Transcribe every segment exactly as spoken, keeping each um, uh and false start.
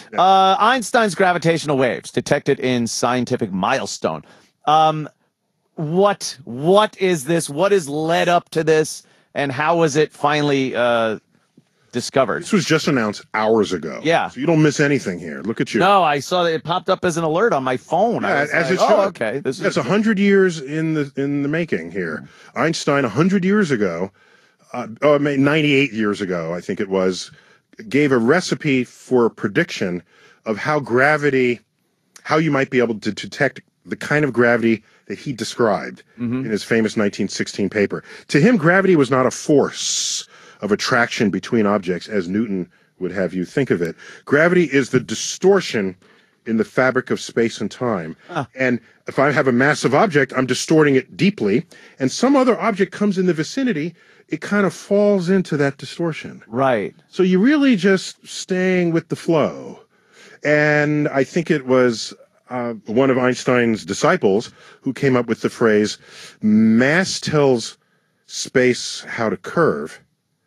Uh, Einstein's gravitational waves detected in scientific milestone. Um, what what is this? What has led up to this? And how was it finally uh, discovered? This was just announced hours ago. Yeah. So you don't miss anything here. Look at you. No, I saw that it popped up as an alert on my phone. Yeah, I was as like, it should. oh, okay. This That's is a hundred years in the in the making here. Mm-hmm. Einstein, a hundred years ago, uh, oh, ninety-eight years ago, I think it was, gave a recipe for a prediction of how gravity, how you might be able to detect the kind of gravity that he described mm-hmm. in his famous nineteen sixteen paper. To him, gravity was not a force of attraction between objects, as Newton would have you think of it. Gravity is the distortion in the fabric of space and time. Ah. And if I have a massive object, I'm distorting it deeply, and some other object comes in the vicinity, it kind of falls into that distortion. Right. So you're really just staying with the flow. And I think it was uh, one of Einstein's disciples who came up with the phrase, mass tells space how to curve.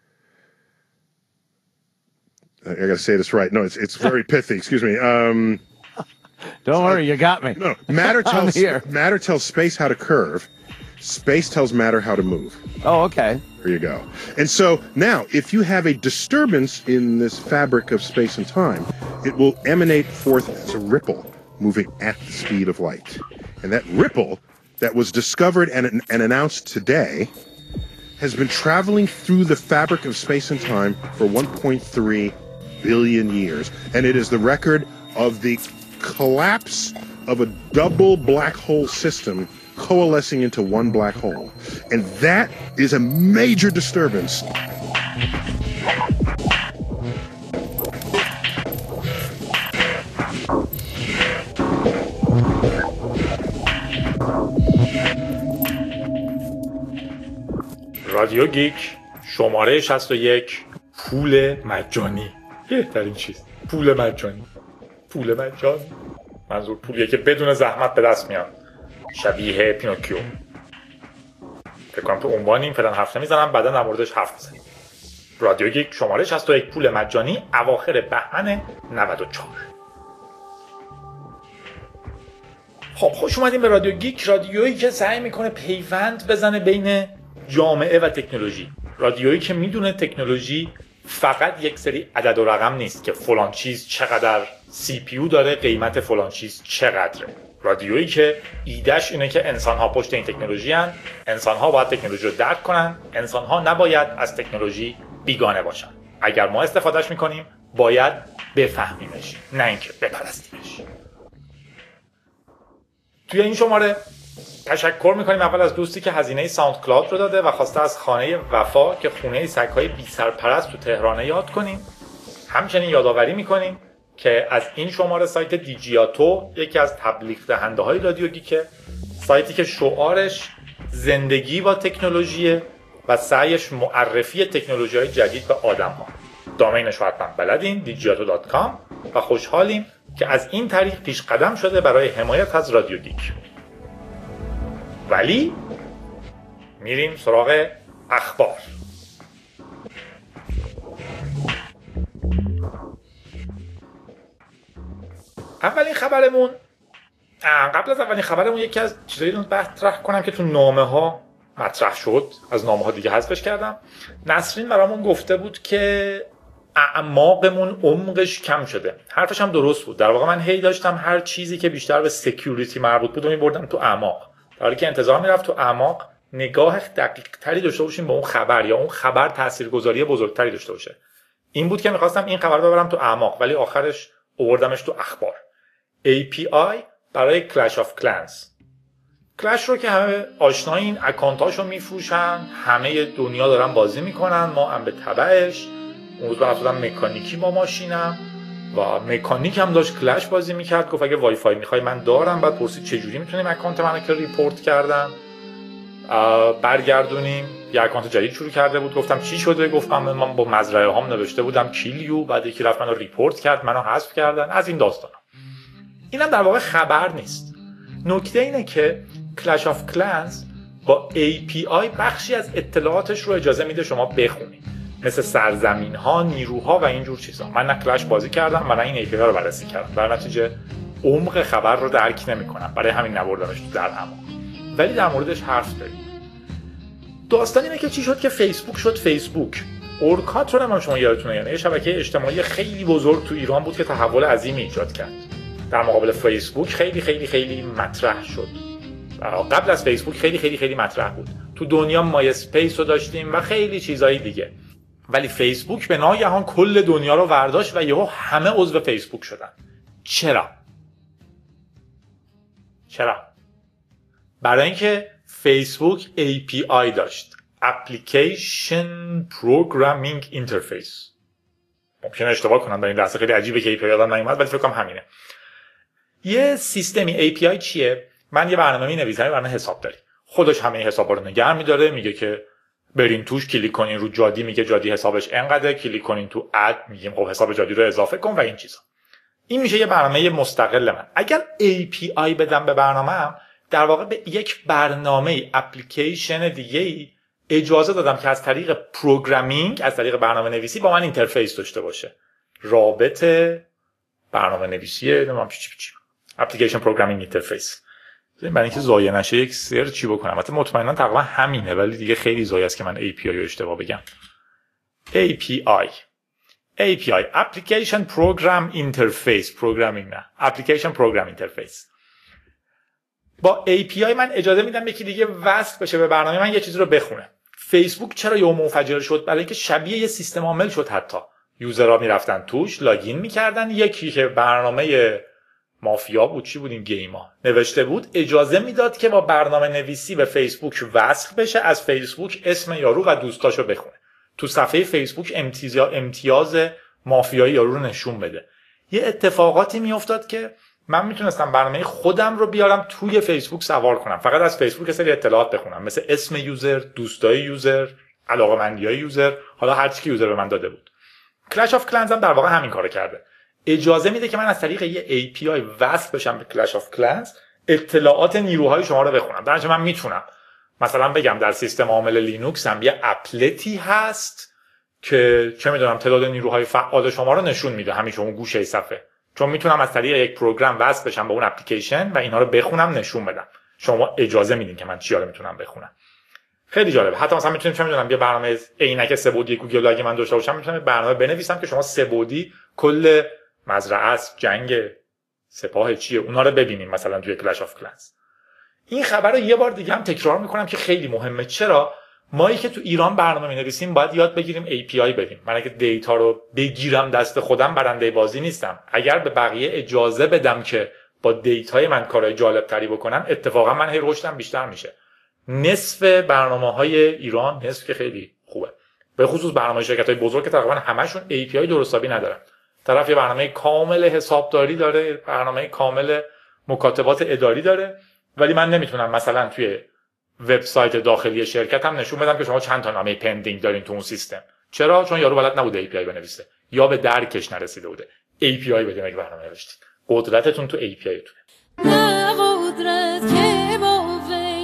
I gotta say this right. No, it's it's very pithy. Excuse me. Um, Don't worry, you got me. No, matter tells matter tells space how to curve. Space tells matter how to move. Oh, okay. There you go. And so now, if you have a disturbance in this fabric of space and time, it will emanate forth as a ripple moving at the speed of light. And that ripple that was discovered and, and announced today has been traveling through the fabric of space and time for one point three billion years. And it is the record of the collapse of a double black hole system coalescing into one black hole. And that is a major disturbance. رادیو گیک شماره شصت و یک پول مجانی. بهترین چیز پول مجانی. پول مجانی منظور پولیه که بدون زحمت به دست میاد، شبیه پینوکیو. فکر کنم تو عنوانیم فعلا حرف نمیزنم، بعدا در موردش حرف میزنیم. رادیو گیک شماره شصت و یک پول مجانی اواخر بهمن نود و چهار. خب خوش اومدیم به رادیو گیک، رادیویی که سعی میکنه پیوند بزنه بین جامعه و تکنولوژی. رادیویی که میدونه تکنولوژی فقط یک سری عدد و رقم نیست که فلان چیز چقدر سی پی یو داره، قیمت فلان چیز چقدره. رادیویی که ایدهش اینه که انسان‌ها پشت این تکنولوژی هن، انسان‌ها باید تکنولوژی رو درک کنن، انسان‌ها نباید از تکنولوژی بیگانه باشن. اگر ما استفادهش میکنیم باید بفهمیمش، نه اینکه بپرستیمش. توی این شماره تشکر میکنیم اول از دوستی که هزینه ساوند کلاود رو داده و خواسته از خانه وفا که خونه سگ‌های بی سرپرست تو تهران یاد کنیم. همچنین یادآوری میکنیم که از این شماره سایت دیجیاتو یکی از تبلیغ دهنده های رادیو گیکه، سایتی که شعارش زندگی با تکنولوژیه و سعیش معرفی تکنولوژی های جدید به آدم ها. دامینش رو حتما بلدین دیجیاتو دات کام و خوشحالیم که از این طریق پیش قدم شده برای حمایت از رادیو گیک. ولی میریم سراغ اخبار. اولین خبرمون، قبل از اولین خبرمون یکی از چیزایی رو مطرح کنم که تو نامه ها مطرح شد، از نامه ها دیگه حذفش کردم. نسرین برامون گفته بود که اعماقمون عمقش کم شده. حرفش هم درست بود. در واقع من هی داشتم هر چیزی که بیشتر به سکیوریتی مربوط بود رو می‌بردم تو اعماق، در حالی که انتظار میرفت تو اعماق نگاه دقیق تری داشته باشیم به اون خبر یا اون خبر تاثیرگذاری بزرگتری داشته باشه. این بود که می‌خواستم این خبر رو ببرم تو اعماق، ولی آخرش آوردمش تو اخبار. ای پی آی برای کلش آف کلنز. کلش رو که همه آشنایین، اکانتاشو میفروشن، همه دنیا دارن بازی میکنن، ما هم به تبعش. اون روز براتون مکانیکی با ماشینم و مکانیک هم داشت کلش بازی میکرد، گفت اگه وای فای میخوای من دارم. بعد پرسید چجوری میتونیم اکانت منو که ریپورت کردم برگردونیم. یه اکانت جدید شروع کرده بود. گفتم چی شده؟ گفتم من با مزرعه هام نوشته بودم کیلیو، بعد یکی رفت منو ریپورت کرد، منو حذف کردن. از این داستانا. اینم در واقع خبر نیست. نکته اینه که کلش آف کلنز با ای پی آی بخشی از اطلاعاتش رو اجازه میده شما بخونید. مثل سرزمین ها، نیروها و اینجور چیزا. من نه کلش بازی کردم و نه این ای پی آی رو بررسی کردم، در نتیجه عمق خبر رو درک نمی‌کنم، برای همین نبردمش تو در اعماق، ولی در موردش حرف داریم. داستان اینه که چی شد که فیسبوک شد فیسبوک. اورکات رو هم شما یادتونه، یعنی یه شبکه اجتماعی خیلی بزرگ تو ایران بود که تحول عظیمی ایجاد کرد. در مقابل فیسبوک خیلی خیلی خیلی مطرح شد. قبل از فیسبوک خیلی خیلی خیلی مطرح بود. تو دنیا مای اسپیس رو داشتیم و خیلی چیزایی دیگه. ولی فیسبوک به ناگهان کل دنیا رو ورداشت و یهو همه عضو فیسبوک شدن. چرا؟ چرا؟ برای اینکه فیسبوک ای پی آی داشت. Application Programming Interface. ممکنه اشتباه کنم در این لحظه، خیلی عجیبه که ای پی آی یادم نمیاد، ولی فکر کنم همینه. یه سیستمی ای پی آی چیه؟ من یه برنامه می‌نویسم، یه برنامه حسابداری. خودش همه حسابا رو نگه می‌داره، میگه که برین توش کلیک کنین رو جادی، میگه جادی حسابش انقدره، کلیک کنین تو اد، میگیم خب حساب جادی رو اضافه کن و این چیزا. این میشه یه برنامه مستقل من. اگر ای پی آی بدم به برنامه‌ام، در واقع به یک برنامه اپلیکیشن دیگه‌ای اجازه دادم که از طریق پروگرامینگ، از طریق برنامه نویسی با من اینترفیس داشته باشه. رابط برنامه نویسی نمیدونم چی چی اپلیکیشن پروگرامینگ اینترفیس. برای اینکه ضایع نشه یک سرچی بکنم. البته مطمئنا تقریبا همینه، ولی دیگه خیلی ضایع است که من ای پی آی رو اشتباه بگم. ای پی آی ای پی آی Application Program Interface. پروگرامینگ نه، Application Program Interface. با ای پی آی من اجازه میدم یکی دیگه وصل بشه به برنامه من یه چیزی رو بخونه. فیسبوک چرا یهو منفجر شد؟ برای اینکه شبیه یه سیستم عامل شد. حتی یوزرها میرفتن توش، لاگین میکردن، یکی که برنامه مافیا بود، چی بود این گیما نوشته بود، اجازه میداد که با برنامه نویسی به فیسبوک وصل بشه، از فیسبوک اسم یارو و دوستاشو بخونه، تو صفحه فیسبوک امتیاز امتیاز مافیایی یارو رو نشون بده. یه اتفاقاتی میافتاد که من میتونستم برنامه خودم رو بیارم توی فیسبوک سوار کنم، فقط از فیسبوک یه سری اطلاعات بخونم، مثل اسم یوزر، دوستای یوزر، علاقه‌مندیای یوزر، حالا هر چی که یوزر به من داده بود. کلش آف کلنز هم در واقع همین کارو کرده. اجازه میده که من از طریق یه ای پی آی وصل بشم به کلش آف کلنز، اطلاعات نیروهای شما رو بخونم. در نتیجه من میتونم مثلا بگم در سیستم عامل لینوکس هم یه اپلتی هست که چه میدونم تعداد نیروهای فعال شما رو نشون میده همیشه اون گوشه صفحه، چون میتونم از طریق یک پروگرام وصل بشم به اون اپلیکیشن و اینها رو بخونم نشون بدم. شما اجازه میدین که من چیا رو میتونم بخونم. خیلی جالبه. حتی مثلا میتونیم چه میدونم یه برنامه عینک سه بعدی گوگل اگه من داشته باشم، میتونم برنامه بنویسم که شما سه بعدی کل مزرعه است، جنگ سپاه چیه، اونا رو ببینیم مثلا توی کلش آف کلنز. این خبر رو یه بار دیگه هم تکرار میکنم که خیلی مهمه. چرا؟ مایی که تو ایران برنامه می‌نویسیم باید یاد بگیریم ای پی آی بدیم. من اگه دیتا رو بگیرم دست خودم برنده بازی نیستم. اگر به بقیه اجازه بدم که با دیتای من کارهای جالب‌تری بکنن، اتفاقا من هی رشدم بیشتر میشه. نصف برنامه‌های ایران، نصف که خیلی خوبه، به خصوص برنامه شرکت‌های بزرگ که تقریبا همشون ای پی آی درستابی ندارن. طرف یه برنامه کامل حسابداری داره، برنامه کامل مکاتبات اداری داره، ولی من نمیتونم مثلا توی وبسایت داخلی شرکت هم نشون بدم که شما چند تا نامه پندینگ دارین تو اون سیستم. چرا؟ چون یارو بلد نبوده ای پی آی بنویسه یا به درکش نرسیده بوده. ای پی آی بده مگه برنامه نوشتید. قدرتتون تو ای پی آی تونه. نه قدرت که با وی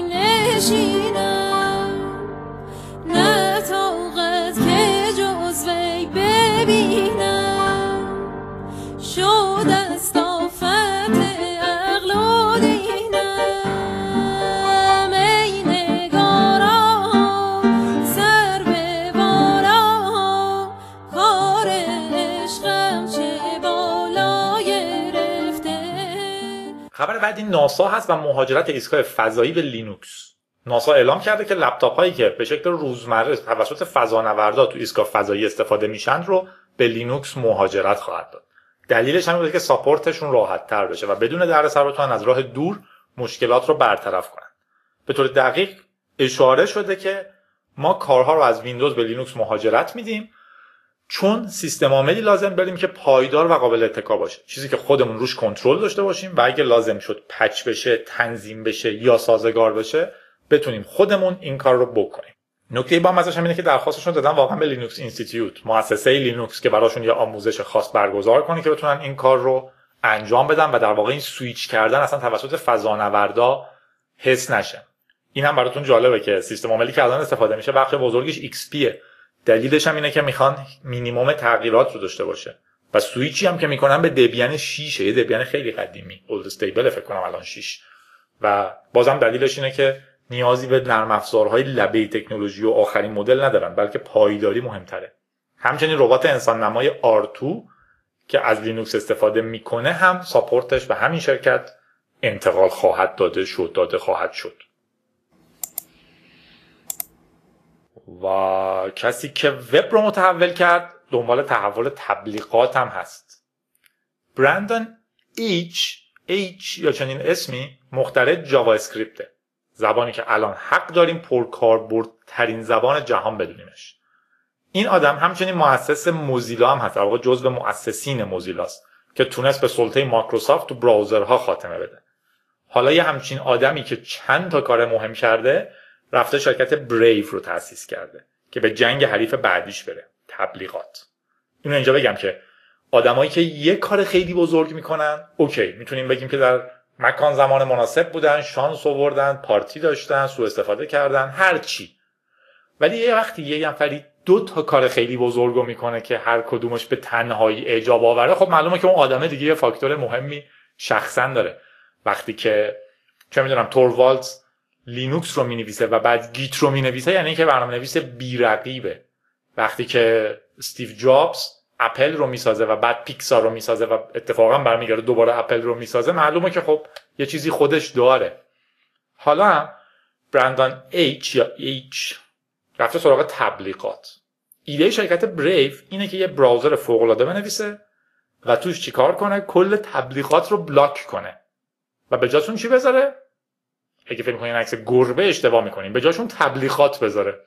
نشینم، نه طاقت که جز وی ببینم، شد از آفت عقل و دینم، ای نگاران سر به بالا، کار عشقم چه بالا گرفته. خبر بعدی ناسا هست و مهاجرت ایستگاه فضایی به لینوکس. ناسا اعلام کرده که لپتاپ هایی که به شکل روزمره توسط فضانوردا تو ایستگاه فضایی استفاده میشن رو به لینوکس مهاجرت خواهد داد. دلیلش همین بوده که ساپورتشون راحت تر بشه و بدون دردسر بتونن از راه دور مشکلات رو برطرف کنن. به طور دقیق اشاره شده که ما کارها رو از ویندوز به لینوکس مهاجرت میدیم چون سیستم عاملی لازم داریم که پایدار و قابل اتکا باشه، چیزی که خودمون روش کنترل داشته باشیم و اگه لازم شد پچ بشه، تنظیم بشه یا سازگار بشه بتونیم خودمون این کار رو بکنیم. نکته با مزه‌ش اینه که درخواستشون دادن واقعا به لینوکس اینستیتیوت، مؤسسه لینوکس، که براشون یه آموزش خاص برگزار کنه که بتونن این کار رو انجام بدن و در واقع این سویچ کردن اصلا توسط فضانوردا حس نشه. این هم براتون جالبه که سیستم عاملی که الان استفاده میشه بخش بزرگش ایکس پی، دلیلش هم اینه که میخوان مینیمم تغییرات رو داشته باشه و سویچی هم که میکنن به دبیان شش، یه دبیان خیلی قدیمی، اولد استیبل فکر کنم الان شش، و بازم دلیلش اینه که نیازی به نرم افزارهای لبه تکنولوژی و آخرین مدل ندارن، بلکه پایداری مهمتره. همچنین ربات انسان نمای آر تو که از لینوکس استفاده میکنه هم ساپورتش به همین شرکت انتقال خواهد داده شد داده خواهد شد. و کسی که وب رو متحول کرد دنبال تحول تبلیغات هم هست. برندان ایچ ایچ یا چنین اسمی مخترع جاوا اسکریپته، زبانی که الان حق داریم پرکاربردترین زبان جهان بدونیمش. این آدم همچنین مؤسس موزیلا هم هست، در واقع جزو مؤسسین موزیلاست که تونست به سلطه مایکروسافت تو براوزرها خاتمه بده. حالا یه همچین آدمی که چند تا کار مهم کرده رفته شرکت بریو رو تأسیس کرده که به جنگ حریف بعدیش بره، تبلیغات. اینو اینجا بگم که آدمایی که یه کار خیلی بزرگ میکنن اوکی میتونیم بگیم که در مکان زمان مناسب بودن، شانس آوردن، پارتی داشتن، سوء استفاده کردن، هر چی. ولی یه وقتی یه نفری دو تا کار خیلی بزرگو میکنه که هر کدومش به تنهایی اعجاب آوره، خب معلومه که اون آدم دیگه یه فاکتور مهمی شخصا داره. وقتی که چه میدونم توروالدز لینوکس رو مینویسه و بعد گیت رو مینویسه، یعنی که برنامه‌نویس بی‌رقیبه. وقتی که استیو جابز اپل رو میسازه و بعد پیکسار رو میسازه و اتفاقا برمیگرده دوباره اپل رو میسازه، معلومه که خب یه چیزی خودش داره. حالا هم برندان ایچ یا ایچ رفته سراغ تبلیغات. ایده شرکت بریو اینه که یه براوزر فوق‌العاده بنویسه و توش چیکار کنه؟ کل تبلیغات رو بلاک کنه و به جاشون چی بذاره؟ اگه فکر می‌کنین عکس گربه اشتباه می‌کنین، به جاشون تبلیغات بذاره.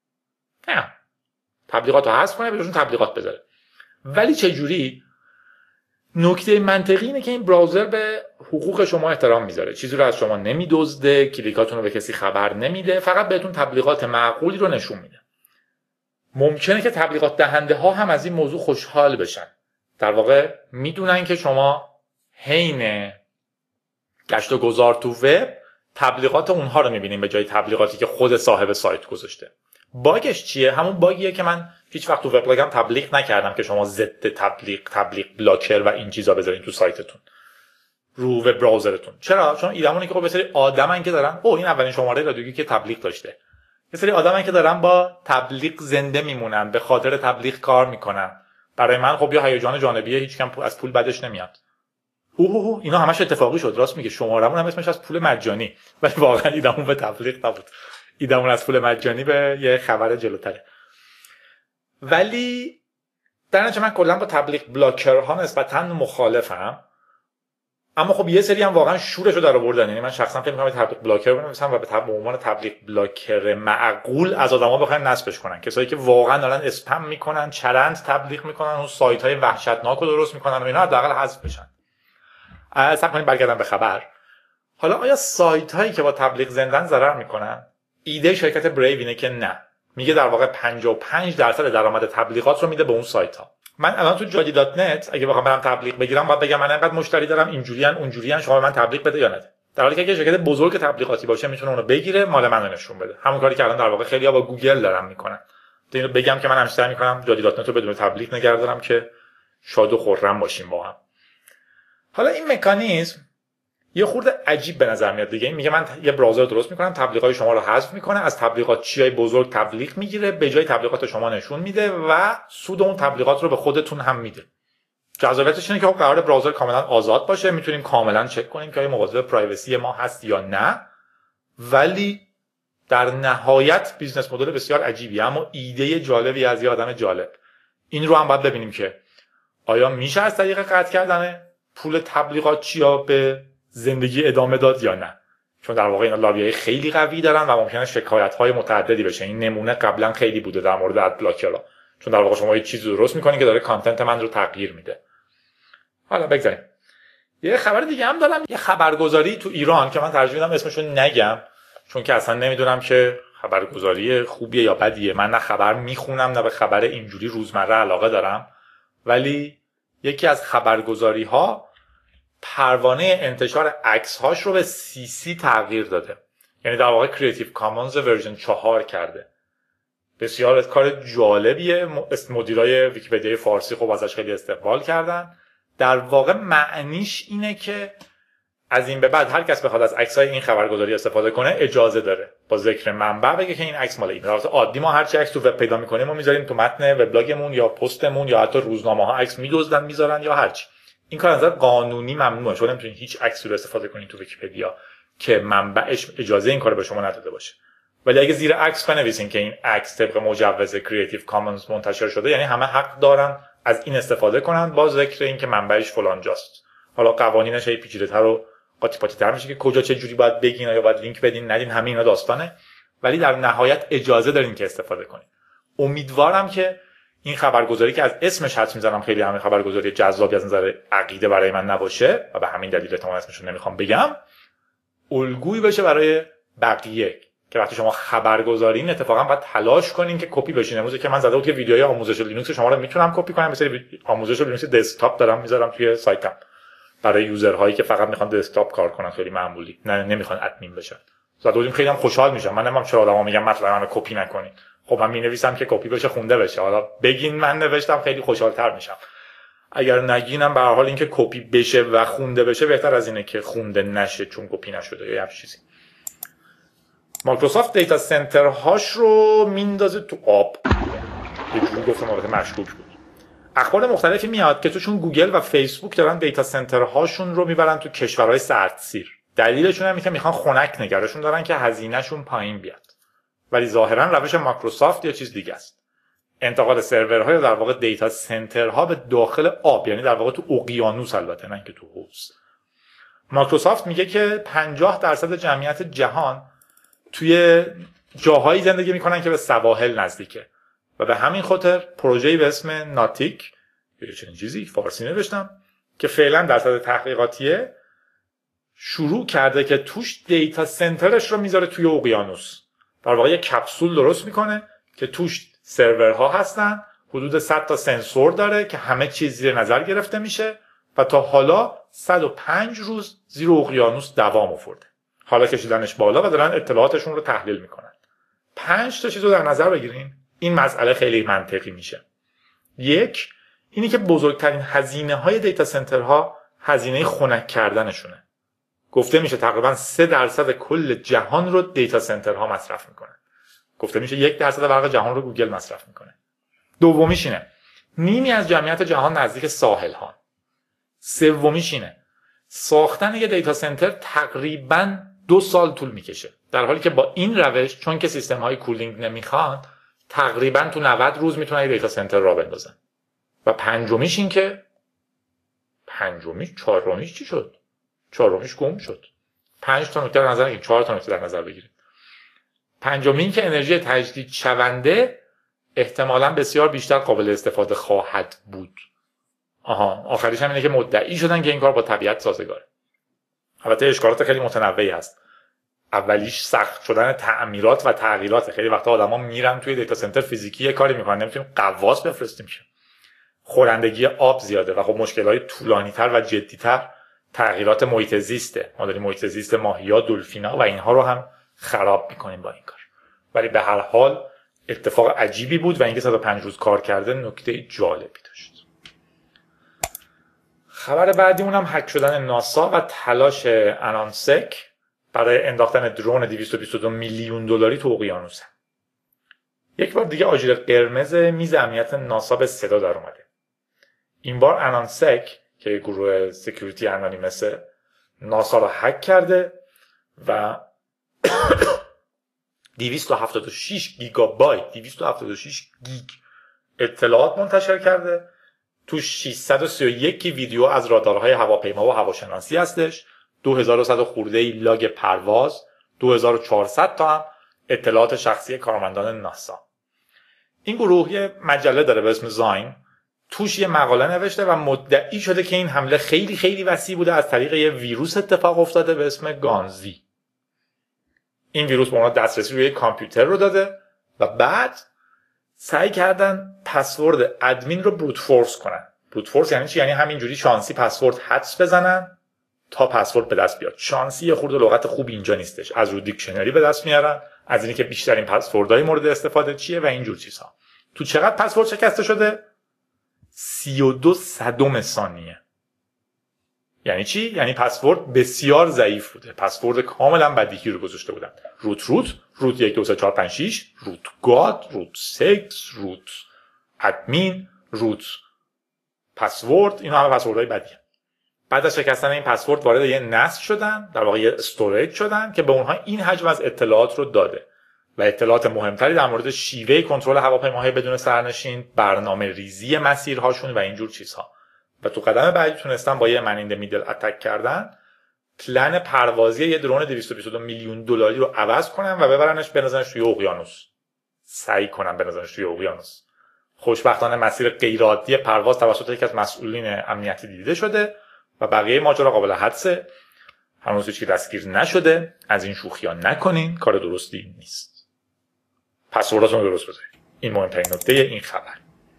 نه، تبلیغات رو حذف کنه، به جاشون تبلیغات بذاره. ولی چه جوری؟ نکته منطقی اینه که این براوزر به حقوق شما احترام میذاره، چیزی رو از شما نمیدزده، کلیکاتون رو به کسی خبر نمیده، فقط بهتون تبلیغات معقولی رو نشون میده. ممکنه که تبلیغات دهنده ها هم از این موضوع خوشحال بشن. در واقع میدونن که شما حین گشت و گذار تو وب تبلیغات اونها رو میبینین به جای تبلیغاتی که خود صاحب سایت گذاشته. باگش چیه؟ همون باگیه که من هیچ وقت تو وبلاگم تبلیغ نکردم که شما ضد تبلیغ، تبلیغ بلاکر و این چیزا بذارین تو سایتتون، رو وب براوزرتون. چرا؟ چون ایدمونه که خب یه سری آدمن که دارن، او این اولین شماره رادیویی که تبلیغ داشته. یه سری آدمن که دارن با تبلیغ زنده میمونن، به خاطر تبلیغ کار میکنن. برای من خب یه هیجان جانبیه، هیچ کم از پول بدش نمیاد. اوه اوه اینا همش اتفاقی شد. راست میگه، شمارمون هم اسمش از پول مجانی، ولی واقعا ایدمون به تبلیغ نبود. ایدمون از پول مجانی به یه خبر جلوتره. ولی در نتیجه من کلا با تبلیغ بلاکرها نسبتاً مخالفم، اما خب یه سری هم واقعا شورشو در آوردن. یعنی من شخصا فکر می‌کنم تبلیغ بلاکر بنویسم و به تبع عنوان تبلیغ بلاکر معقول از آدما بخواین نصبش کنن، کسایی که واقعا دارن اسپم میکنن، چرند تبلیغ میکنن، اون سایت‌های وحشتناک رو درست میکنن و اینا حداقل حذف بشن. اصلا کنیم برگردم به خبر. حالا آیا سایت‌هایی که با تبلیغ زندن ضرر میکنن؟ ایده شرکت بریو اینه که نه. میگه در واقع پنجاه و پنج درصد درآمد تبلیغات رو میده به اون سایت ها. من الان تو جادی دات نت اگه بخوام برم تبلیغ بگیرم باید بگم من انقدر مشتری دارم، اینجوریان اونجوریان، شما من تبلیغ بده یا نده. در حالی که اگه شرکت بزرگ تبلیغاتی باشه میتونه اونو بگیره، مال منو نشون بده. همون کاری که الان در واقع خیلی‌ها با گوگل دارن میکنن. اینو بگم که من همیشه میکنم جادی دات نت رو بدون تبلیغ نگردارم که شاد و خرم باشیم با هم. حالا این مکانیزم یه خورده عجیب به نظر میاد دیگه. میگه من یه براوزر درست میکنم، تبلیغات شما رو حذف میکنه، از تبلیغات چیای بزرگ تبلیغ میگیره، به جای تبلیغات شما نشون میده و سود اون تبلیغات رو به خودتون هم میده. جذابیتش اینه که خب قرار براوزر کاملا آزاد باشه، میتونیم کاملا چک کنیم که آیا مواظب پرایوسی ما هست یا نه. ولی در نهایت بیزنس مدل بسیار عجیبیه، اما ایده جالبی از یه آدم جالب. این رو هم باید ببینیم که آیا میشه از طریق قطع کردن پول تبلیغات چیا به زندگی ادامه داد یا نه. چون در واقع اینا لابیای خیلی قوی دارن و ممکنه شکایت‌های متعددی بشه. این نمونه قبلا خیلی بوده در مورد اد بلاکرها، چون در واقع شما یه چیزی درست می‌کنین که داره کانتنت من رو تغییر میده. حالا بگذاریم. یه خبر دیگه هم دارم، یه خبرگزاری تو ایران که من ترجیح میدم اسمشو نگم، چون که اصلا نمیدونم که خبرگزاری خوبیه یا بدیه. من نه خبر میخونم نه به خبر اینجوری روزمره علاقه دارم، ولی یکی از خبرگزاری‌ها پروانه انتشار عکس هاش رو به سی سی تغییر داده. یعنی در واقع کریتیو کامونز ورژن چهار کرده. بسیار کار جالبیه. مدیرای ویکی‌پدیای فارسی خب ازش خیلی استقبال کردن. در واقع معنیش اینه که از این به بعد هر کس بخواد از عکسای این خبرگزاری استفاده کنه اجازه داره، با ذکر منبع بگه که این عکس مال این. در واقع عادی ما هر چی عکس تو وب پیدا می‌کنیم ما می‌ذاریم تو متن وبلاگمون یا پستمون یا حتی روزنامه‌ها عکس می‌دزدن می‌ذارن یا هر چی. این کار از نظر قانونی ممنوعه. شما نمی‌تونید هیچ عکسی رو استفاده کنید تو ویکی‌پدیا که منبعش اجازه این کارو به شما نداده باشه. ولی اگه زیر عکس بنویسین که این عکس طبق مجوز کریتیو کامنز منتشر شده، یعنی همه حق دارن از این استفاده کنن با ذکر این که منبعش فلان جاست. حالا قوانینش هی پیچیده‌تر و قاطی پاتی تر میشه که کجا چه جوری باید بگین یا باید لینک بدین ندین، همه اینا داستانه. ولی در نهایت اجازه دارین که استفاده کنین. امیدوارم که این خبرگزاری که از اسمش حدس میزنم خیلی همین خبرگزاری جذابی از نظر عقیده برای من نباشه و به همین دلیل احتمالاً اسمش رو نمیخوام بگم، الگویی بشه برای بقیه که وقتی شما خبرگزارین اتفاقا باید تلاش کنین که کپی بشین. امروز که من زده بود که ویدیوهای آموزش لینوکس شما رو میتونم کپی کنم، مثلا آموزش لینوکس دسکتاپ دارم میذارم توی سایتم برای یوزرهایی که فقط میخوان دسکتاپ کار کنن، خیلی معمولی، نه نمیخوان ادمین بشن. زده بودیم خیلی هم خوشحال میشم. من نمیدونم چرا آدما میگن مطلب منو کپی نکنین. خب من مینویسم که کپی بشه خونده بشه. حالا بگین من نوشتم خیلی خوشحال‌تر میشم. اگر نگینم به هر حال اینکه کپی بشه و خونده بشه بهتر از اینه که خونده نشه چون کپی نشده یا هر چیزی. مایکروسافت دیتا سنتر هاش رو میندازه تو آب. یه جوری گفتم البته مشکوک بود. اخبار مختلفی میاد که توشون گوگل و فیسبوک دارن دیتا سنتر هاشون رو میبرن تو کشورهای سردسیر. دلیلشون هم اینه که میخوان خنک نگرشون دارن که هزینهشون پایین بیاد. ولی ظاهرا روش مایکروسافت یه چیز دیگه است. انتقال سرورها یا در واقع دیتا سنترها به داخل آب، یعنی در واقع تو اقیانوس، البته نه که تو حوض. مایکروسافت میگه که پنجاه درصد جمعیت جهان توی جاهایی زندگی میکنن که به سواحل نزدیکه و به همین خاطر پروژه‌ای به اسم ناتیک یا چنین چیزی فارسی نوشتم که فعلا درصد تحقیقاتیه شروع کرده که توش دیتا سنترش رو میذاره توی اقیانوس. در واقع یک کپسول درست میکنه که توش سرورها هستن، حدود صد تا سنسور داره که همه چیز زیر نظر گرفته میشه و تا حالا صد و پنج روز زیر اقیانوس دوام آورده. حالا کشیدنش بالا و دارن اطلاعاتشون رو تحلیل میکنن. پنج تا چیز رو در نظر بگیرین این مسئله خیلی منطقی میشه. یک، اینی که بزرگترین هزینه های دیتا سنترها هزینه خنک کردنشونه. گفته میشه تقریبا سه درصد کل جهان رو دیتا سنترها مصرف میکنن. گفته میشه یک درصد برق جهان رو گوگل مصرف میکنه. دومیش اینه نیمی از جمعیت جهان نزدیک ساحل ها. سومیش اینه ساختن یه دیتا سنتر تقریبا دو سال طول میکشه، در حالی که با این روش چون که سیستم های کولینگ نمیخوان تقریبا تو نود روز میتونن یه دیتا سنتر را بندازن. و پنجمیش این که پنجمیش چهارمیش چی شد؟ چهارمیش گم شد. پنج تا نکته در نظر بگیرید، چهار تا نکته در نظر بگیرید. پنجمی این که انرژی تجدید شونده احتمالاً بسیار بیشتر قابل استفاده خواهد بود. آها، آخریش هم اینه که مدعی شدن که این کار با طبیعت سازگاره. البته اشکالات خیلی متنوعی هست. اولیش سخت شدن تعمیرات و تغییرات. خیلی وقتا آدما میرن توی دیتا سنتر فیزیکی یه کاری میکنن، نمیتونیم قواس بفرستیم که. خورندگی آب زیاده و خب مشکلات طولانی‌تر و جدی‌تر تغییرات محیط زیسته. ما داریم محیط زیست ماهی‌ها، دلفینا و اینها رو هم خراب میکنیم با این کار. ولی به هر حال اتفاق عجیبی بود و اینکه صد و پنج روز کار کرده نکته جالبی داشت. خبر بعدیمون هم هک شدن ناسا و تلاش انانسک برای انداختن درون دویست و بیست و دو میلیون دلاری تو اقیانوسه. یک بار دیگه آژیر قرمز میز امنیت ناسا به صدا در اومده. این بار انانسک که گروه سکیوریتی انانیمسه ناسا رو هک کرده و دویست و هفتاد و شش گیگابایت دویست و هفتاد و شش گیگ اطلاعات منتشر کرده. تو ششصد و سی و یک ویدیو از رادارهای هواپیما و هواشناسی هستش، دو هزار و صد خورده ای لاگ پرواز، دو هزار و چهارصد تا هم اطلاعات شخصی کارمندان ناسا. این گروه یه مجله داره به اسم زاین، توش یه مقاله نوشته و مدعی شده که این حمله خیلی خیلی وسیع بوده، از طریق یه ویروس اتفاق افتاده به اسم گانزی. این ویروس به اونا دسترسی روی کامپیوتر رو داده و بعد سعی کردن پسورد ادمین رو بروت فورس کنن. بروت فورس یعنی چی؟ یعنی همینجوری شانسی پسورد حدس بزنن تا پسورد به دست بیاد. شانسی یه خورده لغت خوب اینجا نیستش. از رو دیکشنری به دست میارن، از اینی که بیشترین پسوردهای مورد استفاده چیه و اینجور چیزها. تو چقدر پسورد شکسته شده؟ سی و دو صدم ثانیه. یعنی چی؟ یعنی پسورد بسیار ضعیف بوده. پسورد کاملا بدیهی رو گذاشته بودن. روت روت، روت یک دو سه چهار پنج شش، روت گاد، روت سکس، روت ادمین، روت پسورد، اینا همه پسوردهای بدیه. بعد از شکستن این پسورد وارد یه نسل شدن، در واقع یه استوریج شدن که به اونها این حجم از اطلاعات رو داده و اطلاعات مهمتری در مورد شیوه کنترل هواپیماهای بدون سرنشین، برنامه ریزی مسیرهاشون و اینجور چیزها. و تو قدم بعدی تونستن با یه من این میدل اتک کردن پلن پروازی یه درون دویست و بیست و دو میلیون دلاری رو عوض کنن و ببرنش بنازنش توی اقیانوس. سعی کنن بنازنش توی اقیانوس. خوشبختانه مسیر غیرعادی پرواز توسط یکی از مسئولین امنیتی دیده شده و بقیه ماجرا قابل حدسه. هنوز هیچ کی دستگیر نشده. از این شوخی‌ها نکنین، کار درستی نیست. پسورداتون رو درست بذارید. این مهمترین نکته این خبر.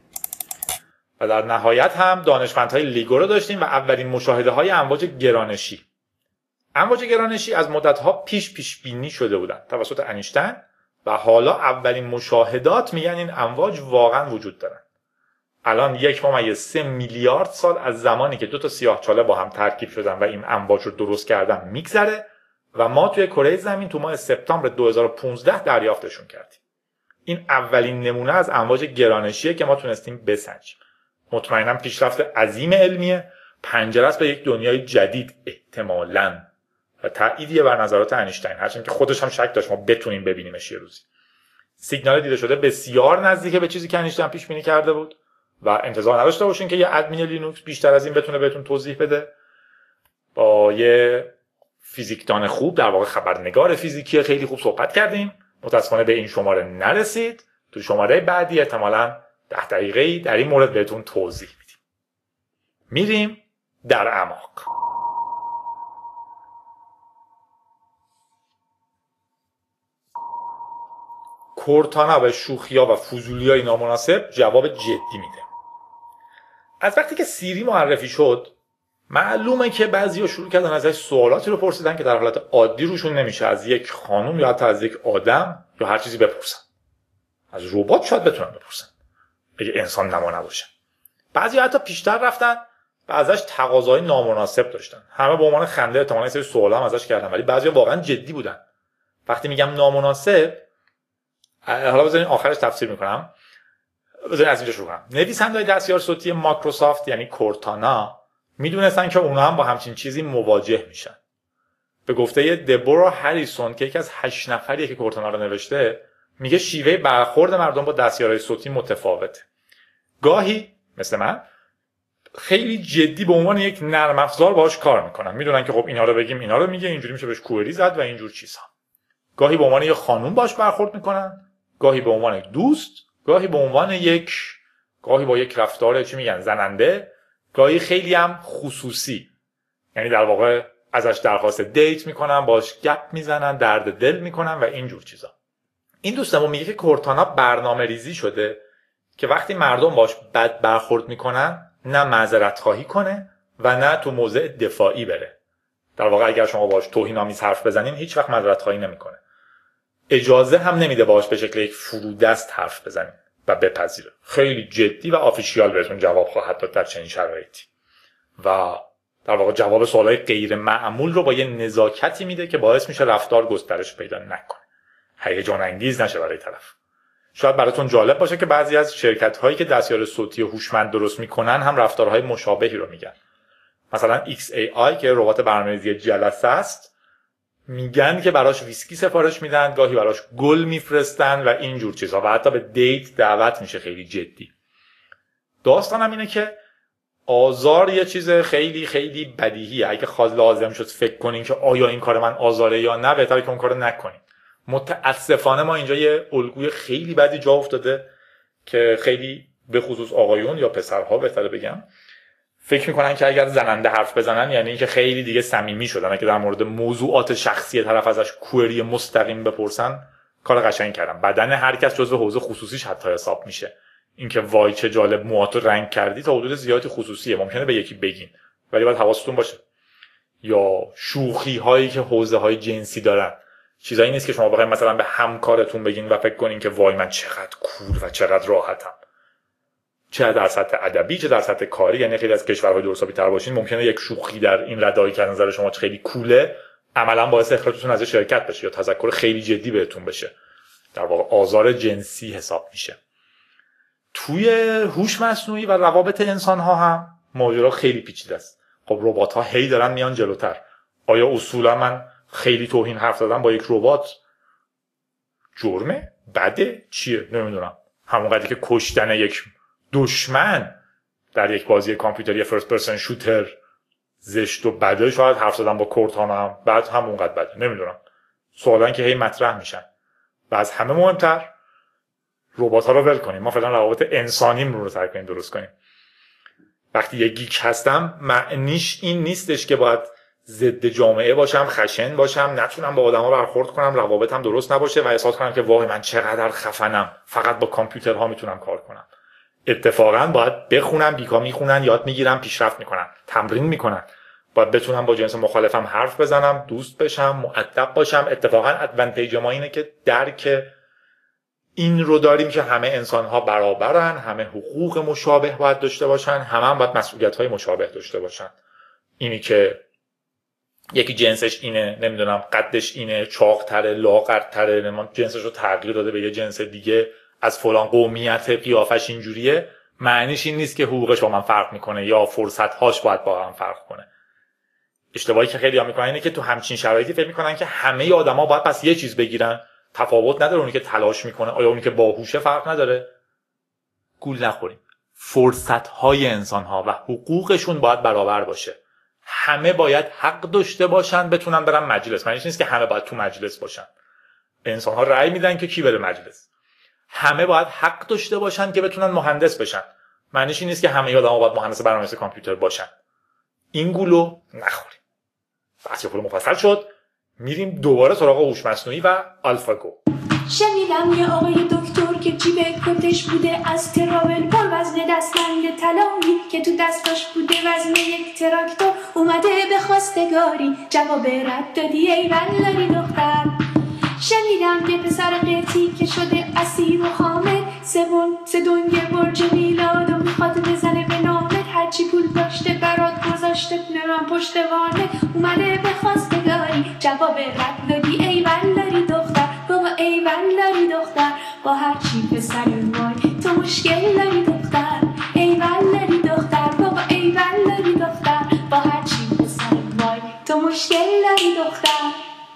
و در نهایت هم دانشمندهای لیگو رو داشتیم و اولین مشاهده های امواج گرانشی. امواج گرانشی از مدت‌ها پیش پیش بینی شده بودن توسط انیشتین و حالا اولین مشاهدات میگن این امواج واقعا وجود دارن. الان یک ممیز سه میلیارد سال از زمانی که دو تا سیاهچاله با هم ترکیب شدن و این امواج رو درست کردن میگذره و ما توی کره زمین تو ماه سپتامبر دو هزار و پانزده دریافتشون کردیم. این اولین نمونه از امواج گرانشیه که ما تونستیم بسنجیم. مطمئناً پیشرفت عظیم علمیه، پنجره است به یک دنیای جدید احتمالاً و تأییدیه بر نظرات انیشتین، هرچند که خودش هم شک داشت ما بتونیم ببینیمش یه روزی. سیگنال دیده شده بسیار نزدیکه به چیزی که انیشتین پیش بینی کرده بود و انتظار نداشته باشین که یه ادمین لینوکس بیشتر از این بتونه بهتون توضیح بده. با یه فیزیکدان خوب، در واقع خبرنگار فیزیکی خیلی خوب صحبت کردیم. متاسفانه به این شماره نرسید. تو شماره بعدی احتمالاً ده دقیقه‌ای در این مورد بهتون توضیح میدیم. میریم در اعماق. کورتانا به شوخی‌ها و فضولی‌های نامناسب جواب جدی میده. از وقتی که سیری معرفی شد معلومه که بعضی‌ها شروع کردن ازش سوالاتی رو پرسیدن که در حالت عادی روشون نمیشه از یک خانم یا حتی از یک آدم یا هر چیزی بپرسن. از ربات شاید بتونن بپرسن اگه انسان نما نباشه. بعضی حتی پیشتر رفتن و ازش تقاضای نامناسب داشتن. همه به عنوان خنده احتمالاً یه سری سوالا هم ازش کردن ولی بعضیا واقعا جدی بودن. وقتی میگم نامناسب، حالا بذارین آخرش تفسیر میکنم. بذارین از اینجا شروع کنم. نویسنده‌های دستیار صوتی مایکروسافت یعنی کورتانا میدونستن که اونها هم با همچین چیزی مواجه میشن. به گفته دبورا هریسون که یکی از هشت نفریه که کورتانا رو نوشته، میگه شیوه برخورد مردم با دستیارهای صوتی متفاوته. گاهی مثل من خیلی جدی به عنوان یک نرم افزار باهاش کار میکنن. میدونن که خب اینا رو بگیم اینا رو میگه، اینجوری میشه بهش کوئری زد و اینجور چیزها. گاهی به عنوان یک خانوم باهاش برخورد میکنن، گاهی به عنوان دوست، گاهی به عنوان یک گاهی با یک رفتار چی میگن زننده، گاهی خیلی هم خصوصی. یعنی در واقع ازش درخواست دیت میکنن، باهاش گپ میزنن، درد دل میکنن و اینجور چیزا. این دوستمون میگه که کورتانا برنامه ریزی شده که وقتی مردم باش بد برخورد میکنن نه معذرت خواهی کنه و نه تو موضع دفاعی بره. در واقع اگر شما باش توهین‌آمیز حرف بزنین هیچ وقت معذرت خواهی نمیکنه. اجازه هم نمیده باش به شکل یک فرودست حرف بزنین و بپذیره. خیلی جدی و آفیشیال بهتون جواب خواهد داد در چنین شرایطی. و در واقع جواب سوالای غیر معمول رو با یه نزاکتی میده که باعث میشه رفتار گسترش پیدا نکنه. هیجان انگیز نشه برای طرف. شاید براتون جالب باشه که بعضی از شرکت‌هایی که دستیار صوتی هوشمند درست میکنن هم رفتارهای مشابهی رو میگن. مثلا ایکس ای آی که ربات برنامه‌ریزی جلسه است، میگن که براش ویسکی سفارش میدن، گاهی براش گل میفرستن و اینجور چیزا و حتی به دیت دعوت میشه خیلی جدی. داستانم اینه که آزار یه چیز خیلی خیلی بدیهیه. اگه خواست لازم شد فکر کنین که آیا این کار من آزاره یا نه، بهتره که اون کارو نکنین. متاسفانه ما اینجا یه الگوی خیلی بدی جا افتاده که خیلی به خصوص آقایون یا پسرها بهتره بگم فکر میکنن که اگر زننده حرف بزنن یعنی اینکه خیلی دیگه صمیمی شدن. اگه در مورد موضوعات شخصی طرف ازش کوئری مستقیم بپرسن کار قشنگ کردن. بدن هر کس جزو حوزه خصوصیش حتی حساب میشه. اینکه وای چه جالب موهاتو رنگ کردی تا حدود زیادی خصوصیه، ممکنه به یکی بگین ولی باید حواستون باشه. یا شوخی هایی که حوزه های جنسی دارن، چیزایی نیست که شما بخواید مثلا به همکارتون بگین و فکر کنین که وای من چقدر کول و چقدر راحتم. چه در سطح ادبی چه در سطح کاری، یعنی خیلی از کشورهای دورسابی‌تر باشین ممکنه یک شوخی در این ردایی که از نظر شما خیلی کوله عملاً باعث اخراجتون از شرکت بشه یا تذکر خیلی جدی بهتون بشه. در واقع آزار جنسی حساب میشه. توی هوش مصنوعی و روابط انسان‌ها هم ماجرا خیلی پیچیده است. خب ربات‌ها هی دارن میان جلوتر. آیا اصولا من خیلی توهین حرف زدم با یک ربات جرمه؟ بده؟ چیه؟ نمیدونم. همون قدری که کشتن یک دشمن در یک بازی کامپیوتری فرست پرسن شوتر زشت و بده، شاید حرف زدم با کورتانا هم بعد همون قد بده. نمیدونم. سوالن که هی مطرح میشن. و از همه مهمتر ربات‌ها رو ول کنیم. ما فعلا روابط انسانیم رو رو سعی کنیم درست کنیم. وقتی یه گیک هستم معنیش این نیستش که باید ضد جامعه باشم، خشن باشم، نتونم با آدما برخورد کنم، روابطم درست نباشه و احساس کنم که وای من چقدر خفنم، فقط با کامپیوترها میتونم کار کنم. اتفاقا باید بخونم، بیکا میخونن، یاد میگیرم، پیشرفت میکنن، تمرین میکنن. باید بتونم با جنس مخالفم حرف بزنم، دوست بشم، مؤدب باشم. اتفاقا ادوانتیج ما اینه که درک این رو داریم که همه انسان‌ها برابرن، همه حقوق مشابه باید داشته باشن، همه هم باید مسئولیت‌های مشابه داشته باشن. اینی که یکی جنسش اینه، نمیدونم قدش اینه، چاق‌تره، لاغرتره، نمیدونم جنسش رو تغییر داده به یه جنس دیگه، از فلان قومیت قیافش اینجوریه، معنیش این نیست که حقوقش با من فرق میکنه یا فرصت‌هاش باید با من فرق کنه. اشتباهی که خیلی‌ها میکنن اینه که تو همچین شرایطی فکر میکنن که همه آدما باید پس یه چیز بگیرن. تفاوت نداره اونی که تلاش میکنه آیا اونی که باهوشه فرق نداره. گول نخوریم. فرصت‌های انسان‌ها و حقوقشون باید برابر باشه. همه باید حق داشته باشن بتونن برن مجلس. معنیش نیست که همه باید تو مجلس باشن. انسان‌ها رأی میدن که کی بره مجلس. همه باید حق داشته باشن که بتونن مهندس بشن. معنیش این نیست که همه آدم‌ها باید مهندس برنامه‌نویس کامپیوتر باشن. این گولو نخوریم. بحث پول مفصل شد. میریم دوباره سراغ هوش مصنوعی و آلفاگو. شنیدم یه آقای دکتر که جیب کتش بوده از تراول پر وزن دستمند طلایی که تو دستاش بوده وزن یک تراکتور. اومده به خواستگاری جواب رد دادی ای ولاری دختر. شنیدم یه پسر قیرتی که شده اسیر و حامل سبون سه دنگ برج میلاد و میخواد بزنه به نامت. هرچی پول داشته برات گذاشته نرم پشت وانه. اومده به خواستگاری جواب رد دادی ای ولاری دختر. بابا ای ولاری دختر با هرچی پسری وای تو مشکل داری دختر. ای ولاری دختر بابا ای ولاری دختر با هرچی پسری وای تو مشکل داری دختر.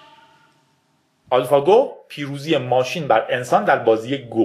آلفاگو پیروزی ماشین بر انسان در بازی گو.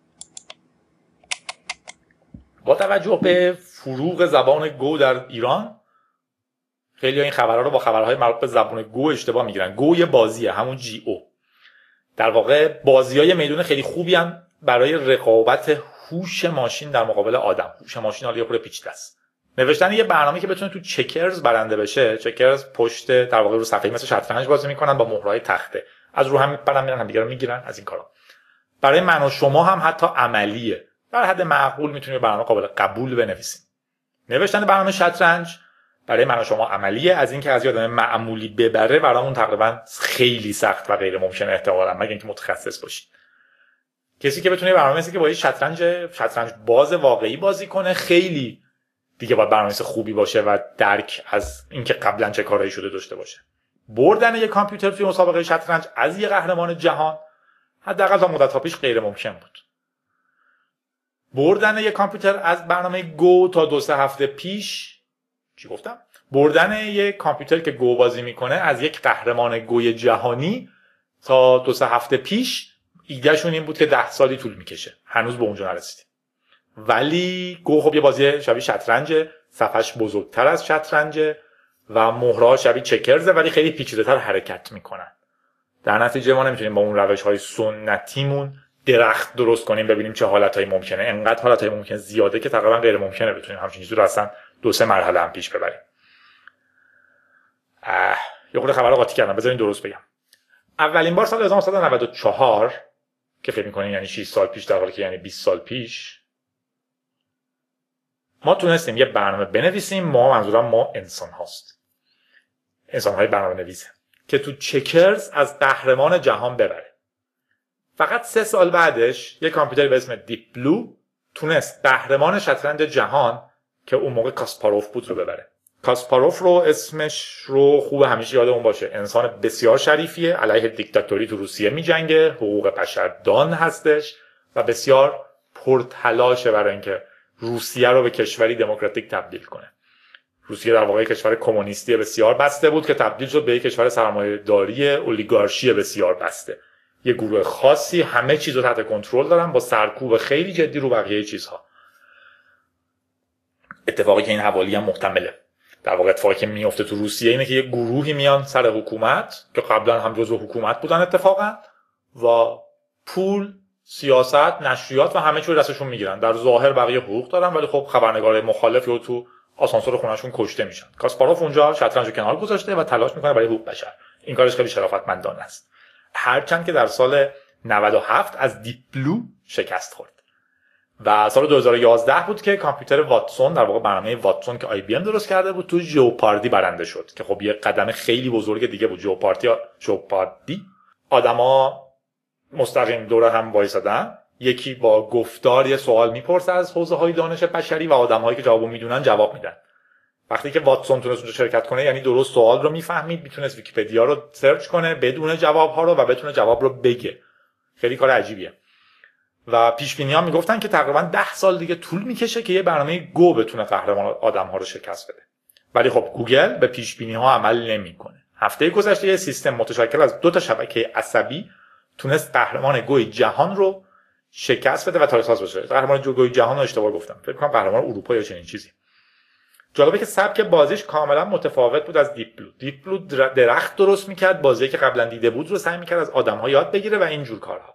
با توجه به فروغ زبان گو در ایران خیلی این خبرها رو با خبرهای مربوط به زبان گو اشتباه میگیرن. گو یه بازیه، همون جی او. در واقع بازی‌های میدون خیلی خوبی ان برای رقابت هوش ماشین در مقابل آدم. هوش ماشین حالا یه خورده پیچیده است. نوشتن یه برنامه‌ای که بتونه تو چکرز برنده بشه. چکرز پشت در واقع رو صفحه مثل شطرنج بازی میکنن با مهرهای تخته. از رو هم میپرن میرن هم دیگه رو میگیرن از این کارا. برای من و شما هم حتی عملیه. در حد معقول میتونیم برنامه قابل قبول بنویسیم. نوشتن برنامه شطرنج برای من و شما عملیه. از اینکه از یادم معمولی ببره برامون تقریبا خیلی سخت و غیر ممکنه احتمالاً، مگه اینکه متخصص باشید. کسی که بتونه برنامه‌ای که با شطرنج شطرنج باز واقعی بازی کنه خیلی دیگه باید برنامه‌نویس خوبی باشه و درک از اینکه قبلا چه کارهایی شده داشته باشه. بردن یک کامپیوتر توی مسابقه شطرنج از یک قهرمان جهان حداقل تا مدت‌ها پیش غیر ممکن بود. بردن یک کامپیوتر از برنامه گو تا دو سه هفته پیش چی گفتم؟ بردن یک کامپیوتر که گو بازی میکنه از یک قهرمان گوی جهانی تا دو سه هفته پیش ایدهشون این بود که ده سالی طول میکشه. هنوز به اونجا نرسیدیم. ولی گو خب یه بازی شبیه شطرنجه، صفحش بزرگتر از شطرنجه و مهرها شبیه چکرزه ولی خیلی پیچیده‌تر حرکت میکنن. در نتیجه ما نمیتونیم با اون روش‌های سنتیمون درخت درست کنیم ببینیم چه حالتایی ممکنه. انقدر حالتایی ممکنه زیاده که تقریبا غیر ممکنه بتونیم همچین چیزی رو اصلا دو سه مرحله هم پیش ببریم. اه یه خورده خبر قاطی کردم، بذارین درست بگم. اولین بار سال هزار و نهصد و نود و چهار که فکر می‌کنین یعنی شش سال پیش در حالی که یعنی بیست سال پیش ما تونستیم یه برنامه بنویسیم. ما منظورم ما انسان هاست. انسان های برنامه نویسه که تو چکرز از قهرمان جهان ببره. فقط سه سال بعدش یک کامپیوتری به اسم دیپ بلو تونست قهرمان شطرنج جهان که اون موقع کاسپاروف بود رو ببره. کاسپاروف رو اسمش رو خوب همیشه یادمون باشه. انسان بسیار شریفیه، علیه دیکتاتوری تو روسیه میجنگه، حقوق بشر دان هستش و بسیار پرتلاشه برای اینکه روسیه رو به کشوری دموکراتیک تبدیل کنه. روسیه در واقع کشور کمونیستی بسیار بسته بود که تبدیل شد به یک کشور سرمایه‌داری اولیگارشی بسیار بسته. یه گروه خاصی همه چیز رو تحت کنترل دارن با سرکوب خیلی جدی رو بقیه چیزها. اتفاقی که این حوالی هم محتمله. در واقع اتفاقی که میفته تو روسیه اینه که یه گروهی میان سر حکومت که قبلا هم جزو حکومت بودن اتفاقا و پول، سیاست، نشریات و همه چیز رو دستشون میگیرن. در ظاهر بقیه حقوق دارن ولی خب خبرنگار مخالف رو تو آسانسور خونه‌شون کشته میشن. کاسپاروف اونجا شطرنج رو کنار گذاشته و تلاش میکنه برای حقوق بشر. این کارش خیلی شرافتمندانه است. هرچند که در سال نود و هفت از دیپ بلو شکست خورد. و سال دو هزار و یازده بود که کامپیوتر واتسون، در واقع برنامه واتسون که آی بی ام درست کرده بود، تو ژئوپاردی برنده شد که خب یه قدم خیلی بزرگ دیگه بود. ژئوپاردی ژئوپاردی آدما مستقیم دور هم وایسادن، یکی با گفتار یه سوال میپرسه از حوزه‌های دانش بشری و آدم‌هایی که جوابو میدونن جواب میدن. وقتی که واتسون تونست اونجا شرکت کنه یعنی درست سوال رو میفهمید، میتونست ویکی‌پدیا رو سرچ کنه بدون جواب‌ها رو و بتونه جواب رو بگه. خیلی کار عجیبیه. و پیش‌بینی‌ها میگفتن که تقریباً ده سال دیگه طول میکشه که یه برنامه گو بتونه قهرمان آدم‌ها رو شکست بده. ولی خب گوگل به پیش‌بینی‌ها عمل نمی‌کنه. هفته گذشته یه سیستم متشکل از دو تا شبکه عصبی تونست قهرمان گوی جهان رو شکست بده و تاریخ ساز بشه. قهرمان گوی جهان رو اشتباه گفتم. فکر کنم قهرمان اروپا یا چنین چیزی. جالبه که سبک بازیش کاملا متفاوت بود از دیپ بلو. دیپ بلو درخت درست می‌کرد، بازی که قبلا دیده بود رو سعی می‌کرد از آدم‌ها یاد بگیره و اینجور کارها.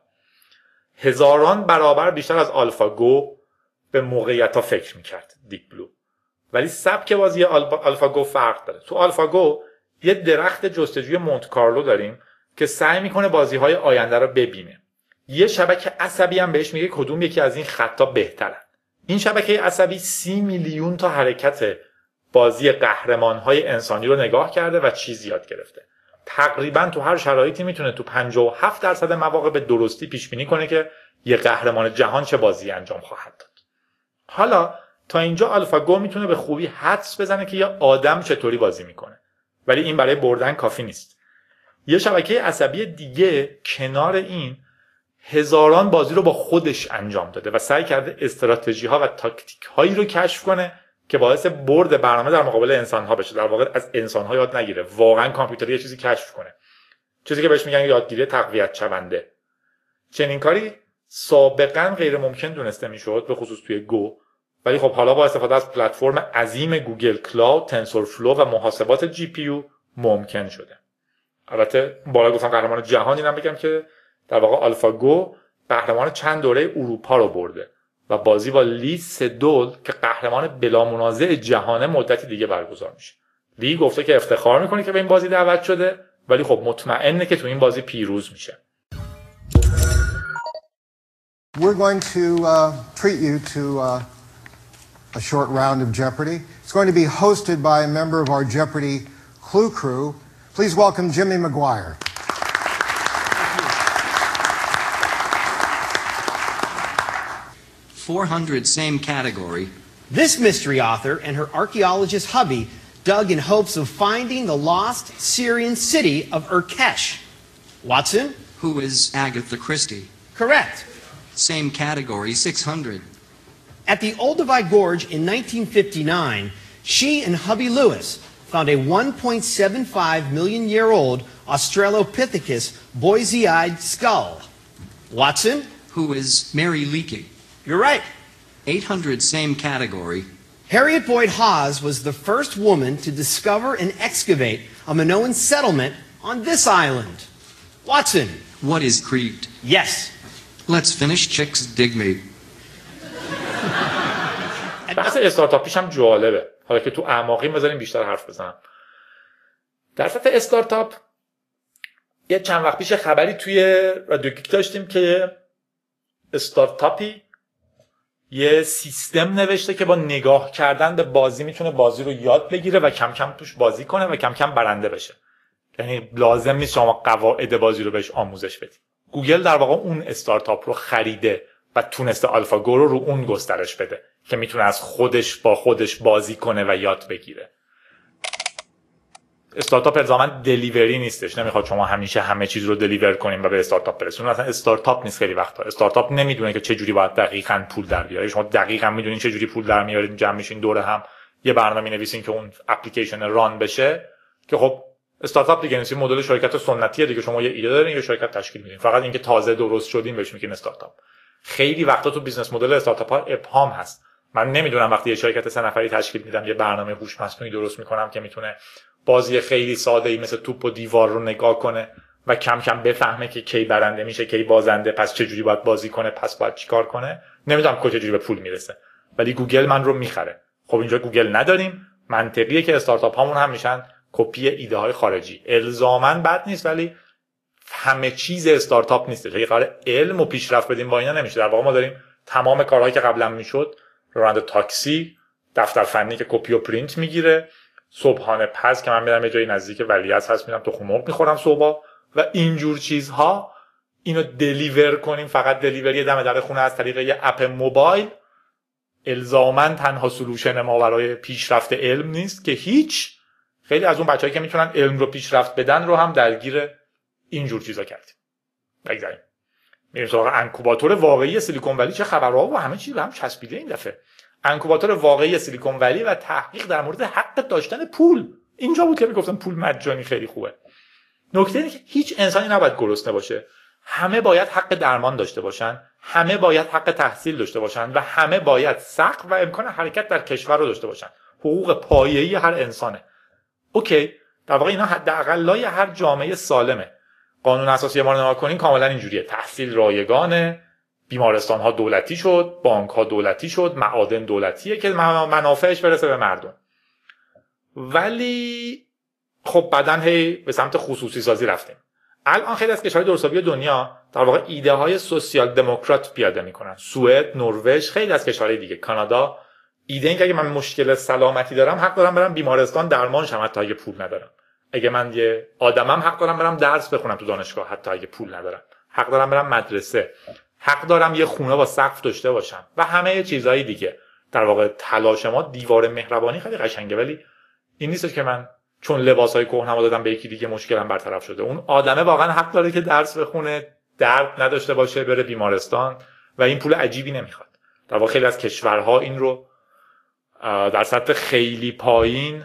هزاران برابر بیشتر از آلفاگو به موقعیت‌ها فکر می‌کرد دیپ بلو. ولی سبک بازی آلفاگو فرق داره. تو آلفاگو یه درخت جستجوی مونت کارلو داریم که سعی می‌کنه بازی‌های آینده رو ببینه. یه شبکه عصبی هم بهش میگه کدوم یکی از این خطا بهتره. این شبکه عصبی سی میلیون تا حرکت بازی قهرمان‌های انسانی رو نگاه کرده و چیز یاد گرفته. تقریباً تو هر شرایطی میتونه تو پنجاه و هفت درصد مواقع به درستی پیش بینی کنه که یه قهرمان جهان چه بازی انجام خواهد داد. حالا تا اینجا آلفاگو میتونه به خوبی حدس بزنه که یه آدم چطوری بازی میکنه. ولی این برای بردن کافی نیست. یه شبکه عصبی دیگه کنار این هزاران بازی رو با خودش انجام داده و سعی کرده استراتژی ها و تاکتیک هایی رو کشف کنه که باعث برد برنامه در مقابل انسان ها بشه. در واقع از انسان ها یاد نگیره، واقعا کامپیوتری یه چیزی کشف کنه، چیزی که بهش میگن یادگیری تقویت شونده. چنین کاری سابقا غیر ممکن دونسته میشد، به خصوص توی گو، ولی خب حالا با استفاده از پلتفرم عظیم گوگل کلاود، تنسورفلو و محاسبات جی پی یو ممکن شده. البته بالا گفتم قهرمان جهان، اینم بگم که در واقع آلفاگو قهرمان چند دوره اروپا رو برده و بازی با لی سدول که قهرمان بلا منازع جهان مدتی دیگه برگزار میشه. لی گفته که افتخار میکنه که به این بازی دعوت شده ولی خب مطمئنه که تو این بازی پیروز میشه. We're going to uh, treat you to uh, a short round of Jeopardy. It's going to be hosted by a member of our Jeopardy Clue Crew. Please welcome Jimmy McGuire. four hundred same category. This mystery author and her archaeologist hubby dug in hopes of finding the lost Syrian city of Urkesh. Watson? Who is Agatha Christie? Correct. Same category, six hundred. At the Olduvai Gorge in nineteen fifty-nine, she and hubby Lewis found a one point seven five million year old Australopithecus Boise-eyed skull. Watson? Who is Mary Leakey? You're right. eight hundred same category. Harriet Boyd Hawes was the first woman to discover and excavate a Minoan settlement on this island. Watson? What is Crete? Yes. Let's finish Chicks Dig Me. بحث استارتاپیش هم جالبه. حالا که تو اعماقی بذاریم بیشتر حرف بزنم. در سطح استارتاپ یه چند وقت پیش خبری توی رادیو گیک داشتیم که استارتاپی یه سیستم نوشته که با نگاه کردن به بازی میتونه بازی رو یاد بگیره و کم کم توش بازی کنه و کم کم برنده بشه. یعنی لازم نیست شما قواعد بازی رو بهش آموزش بدید. گوگل در واقع اون استارتاپ رو خریده و تونسته آلفاگو رو رو اون گسترش بده که میتونه از خودش با خودش بازی کنه و یاد بگیره. استارتاپ الزاما دلیوری نیستش، نمیخواد شما همیشه همه چیز رو دلیور کنیم و به استارتاپ برسونید. اصلا استارتاپ نیست. خیلی وقتا استارتاپ نمیدونه که چه جوری باید دقیقاً پول در بیاره. شما دقیقاً میدونین چه جوری پول در میارید، جمع میشین دور هم یه برنامه می‌نویسین که اون اپلیکیشن ران بشه، که خب استارتاپ دیگه نیست، مدل شرکت سنتیه دیگه. شما یه ایده دارین، یه شرکت تشکیل میدین، فقط اینکه تازه درست شدین بهش میگین استارتاپ. خیلی وقتا تو بیزنس مدل استارتاپ ها ابهام هست. من نمیدونم وقتی یه شرکت سه نفری تشکیل میدم، یه برنامه هوش مصنوعی درست میکنم که میتونه بازی خیلی ساده‌ای مثل توپ و دیوار رو نگاه کنه و کم کم بفهمه که کی برنده میشه، کی بازنده، پس چه جوری باید بازی کنه، پس باید چیکار کنه. نمیدونم کجا جوری به پول میرسه، ولی گوگل من رو میخره. خب اینجا گوگل نداریم، منطقیه که استارتاپ هامون هم میشن کپی ایده های خارجی. الزاماً بد نیست، ولی همه چیز استارتاپ نیست. اگه قرار علم و پیشرفت بدیم با اینا نمیشه. در واقع ما داریم تمام کارهایی که قبلا میشد، راننده تاکسی، دفتر فنی که کپی و پرینت میگیره، صبحانه پز که من میرم یه جایی نزدیک ولیعصر هست میرم تخم مرغ میخورم صبح و اینجور چیزها، اینو دلیور کنیم. فقط دلیوری دم در خونه از طریق یه اپ موبایل الزاماً تنها سولوشن ما برای پیشرفت علم نیست که هیچ. خیلی از اون بچه‌هایی که میتونن علم رو پیشرفت بدن رو هم درگیر اینجور چیزا کردیم. بگذاریم میریم سراغ انکوباتور واقعی سیلیکون ولی. چه خبرها و همه چیز به هم چسبیده این دفعه. انکوباتور واقعی سیلیکون ولی و تحقیق در مورد حق داشتن پول. اینجا بود که میگفتن پول مجانی خیلی خوبه. نکته اینه که هیچ انسانی نباید گرسنه باشه. همه باید حق درمان داشته باشن، همه باید حق تحصیل داشته باشن و همه باید سقف و امکان حرکت در کشور رو داشته باشن. حقوق پایه‌ای هر انسانه. اوکی، در واقع اینا حداقلای هر جامعه سالمه. قانون اساسی ما رو نگاه کنین کاملا اینجوریه. تحصیل رایگانه، بیمارستان ها دولتی شد، بانک ها دولتی شد، معادن دولتیه که منافعش برسه به مردم. ولی خب بعدن هی به سمت خصوصی سازی رفتیم. الان خیلی از کشورهای درستابی دنیا در واقع ایده های سوسیال دموکرات پیاده میکنن. سوئد، نروژ، خیلی از کشورهای دیگه، کانادا، ایده این که اگه من مشکل سلامتی دارم حق دارم برم بیمارستان درمان شم حتی اگه پول ندارم. اگه من یه آدمم حق دارم برم درس بخونم تو دانشگاه حتی اگه پول ندارم. حق دارم برم مدرسه. حق دارم یه خونه با سقف داشته باشم و همه چیزهای دیگه. در واقع تلاش ما دیوار مهربانی خیلی قشنگه، ولی این نیست که من چون لباسای کهنه‌مو دادم به یکی دیگه مشکلم برطرف شده. اون آدمه واقعا حق داره که درس بخونه، درد نداشته باشه، بره بیمارستان و این پول عجیبی نمیخواد. در واقع خیلی از کشورها این رو در سطح خیلی پایین